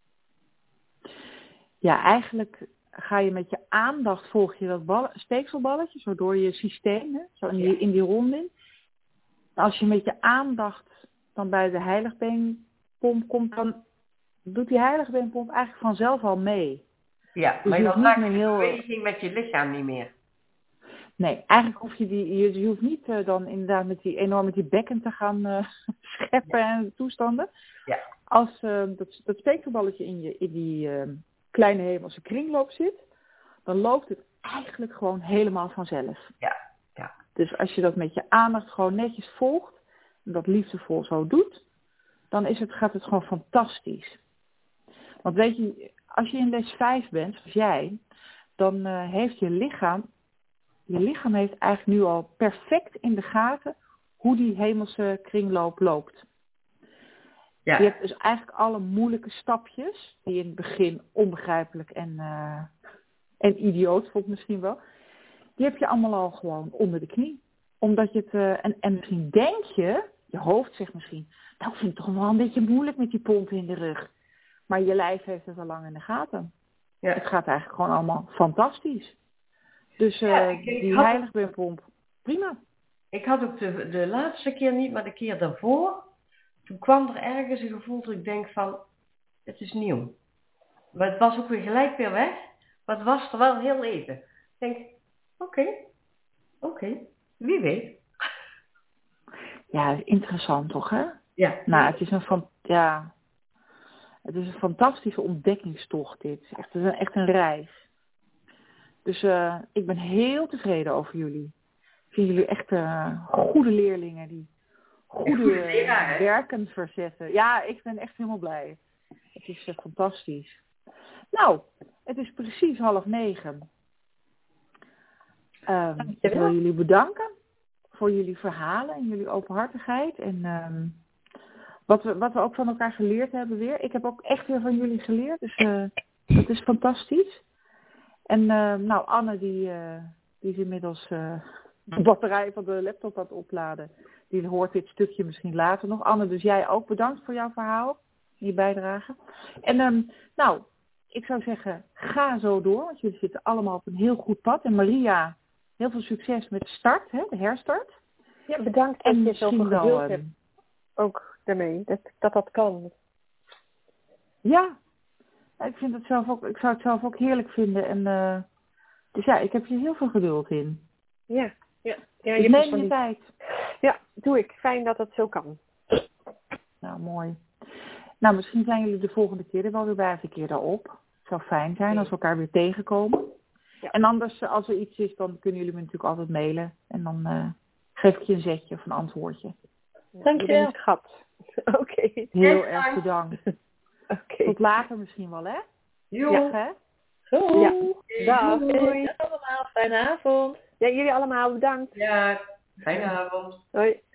Ja, eigenlijk ga je met je aandacht, volg je dat bal, speekselballetje, zo door je systeem, hè? Zo in die, in die ronding. Als je met je aandacht dan bij de heiligbeenpomp komt, dan doet die heiligbeenpomp eigenlijk vanzelf al mee. Ja, dus maar je dan maakt de heel... beweging met je lichaam niet meer. Nee, eigenlijk hoef je die, je, je hoeft niet uh, dan inderdaad met die enorm met die bekken te gaan uh, scheppen ja. en toestanden. Ja. Als uh, dat, dat speekselballetje in, je, in die uh, kleine hemelse kringloop zit, dan loopt het eigenlijk gewoon helemaal vanzelf. Ja. Ja. Dus als je dat met je aandacht gewoon netjes volgt, en dat liefdevol zo doet, dan is het, gaat het gewoon fantastisch. Want weet je, als je in les vijf bent, zoals jij, dan uh, heeft je lichaam, je lichaam heeft eigenlijk nu al perfect in de gaten hoe die hemelse kringloop loopt. Ja. Je hebt dus eigenlijk alle moeilijke stapjes, die in het begin onbegrijpelijk en, uh, en idioot vond misschien wel, die heb je allemaal al gewoon onder de knie. Omdat je het, uh, en, en misschien denk je, je hoofd zegt misschien, nou ik vind het toch wel een beetje moeilijk met die pompen in de rug. Maar je lijf heeft het al lang in de gaten. Ja. Het gaat eigenlijk gewoon allemaal fantastisch. Dus uh, ja, ik, ik die had... heiligbeenpomp, prima. Ik had ook de, de laatste keer niet, maar de keer daarvoor, toen kwam er ergens een gevoel dat ik denk van, het is nieuw. Maar het was ook weer gelijk weer weg, maar het was er wel heel even. Ik denk, oké, okay, oké, okay, wie weet. Ja, interessant toch, hè? Ja. Nou, het is een, van, ja, het is een fantastische ontdekkingstocht dit. Echt, het is een, echt een reis. Dus uh, ik ben heel tevreden over jullie. Ik vind jullie echt uh, goede leerlingen die goede, goede leraar, werken verzetten. Ja, ik ben echt helemaal blij. Het is uh, fantastisch. Nou, het is precies half negen. Uh, ik wil jullie bedanken voor jullie verhalen en jullie openhartigheid. En um, wat, we, wat we ook van elkaar geleerd hebben weer. Ik heb ook echt weer van jullie geleerd. Dus uh, dat is fantastisch. En uh, nou, Anne die, uh, die is inmiddels uh, de batterij van de laptop aan het opladen. Die hoort dit stukje misschien later nog. Anne, dus jij ook bedankt voor jouw verhaal. Je bijdrage. En um, nou, ik zou zeggen, ga zo door. Want jullie zitten allemaal op een heel goed pad. En Maria, heel veel succes met de start, hè, de herstart. Ja, bedankt dat en je zoveel geduld hebt. Ook daarmee, dat, dat dat kan. Ja, ik, vind het zelf ook, ik zou het zelf ook heerlijk vinden. En, uh, dus ja, ik heb hier heel veel geduld in. Ja, ja. ja dus je neem je tijd. Ja, doe ik. Fijn dat het zo kan. Nou, mooi. Nou, misschien zijn jullie de volgende keer er wel weer bij, of een keer daarop. Het zou fijn zijn als we elkaar weer tegenkomen. Ja. En anders, als er iets is, dan kunnen jullie me natuurlijk altijd mailen. En dan uh, geef ik je een zetje of een antwoordje. Dank je wel, schat. Oké. Okay. Heel erg bedankt. Okay. Tot later misschien wel, hè? Jo. Ja, hè? Goed. Ja. Dag. Doei. Dag allemaal. Fijne avond. Ja, jullie allemaal bedankt. Ja, fijne avond. Hoi.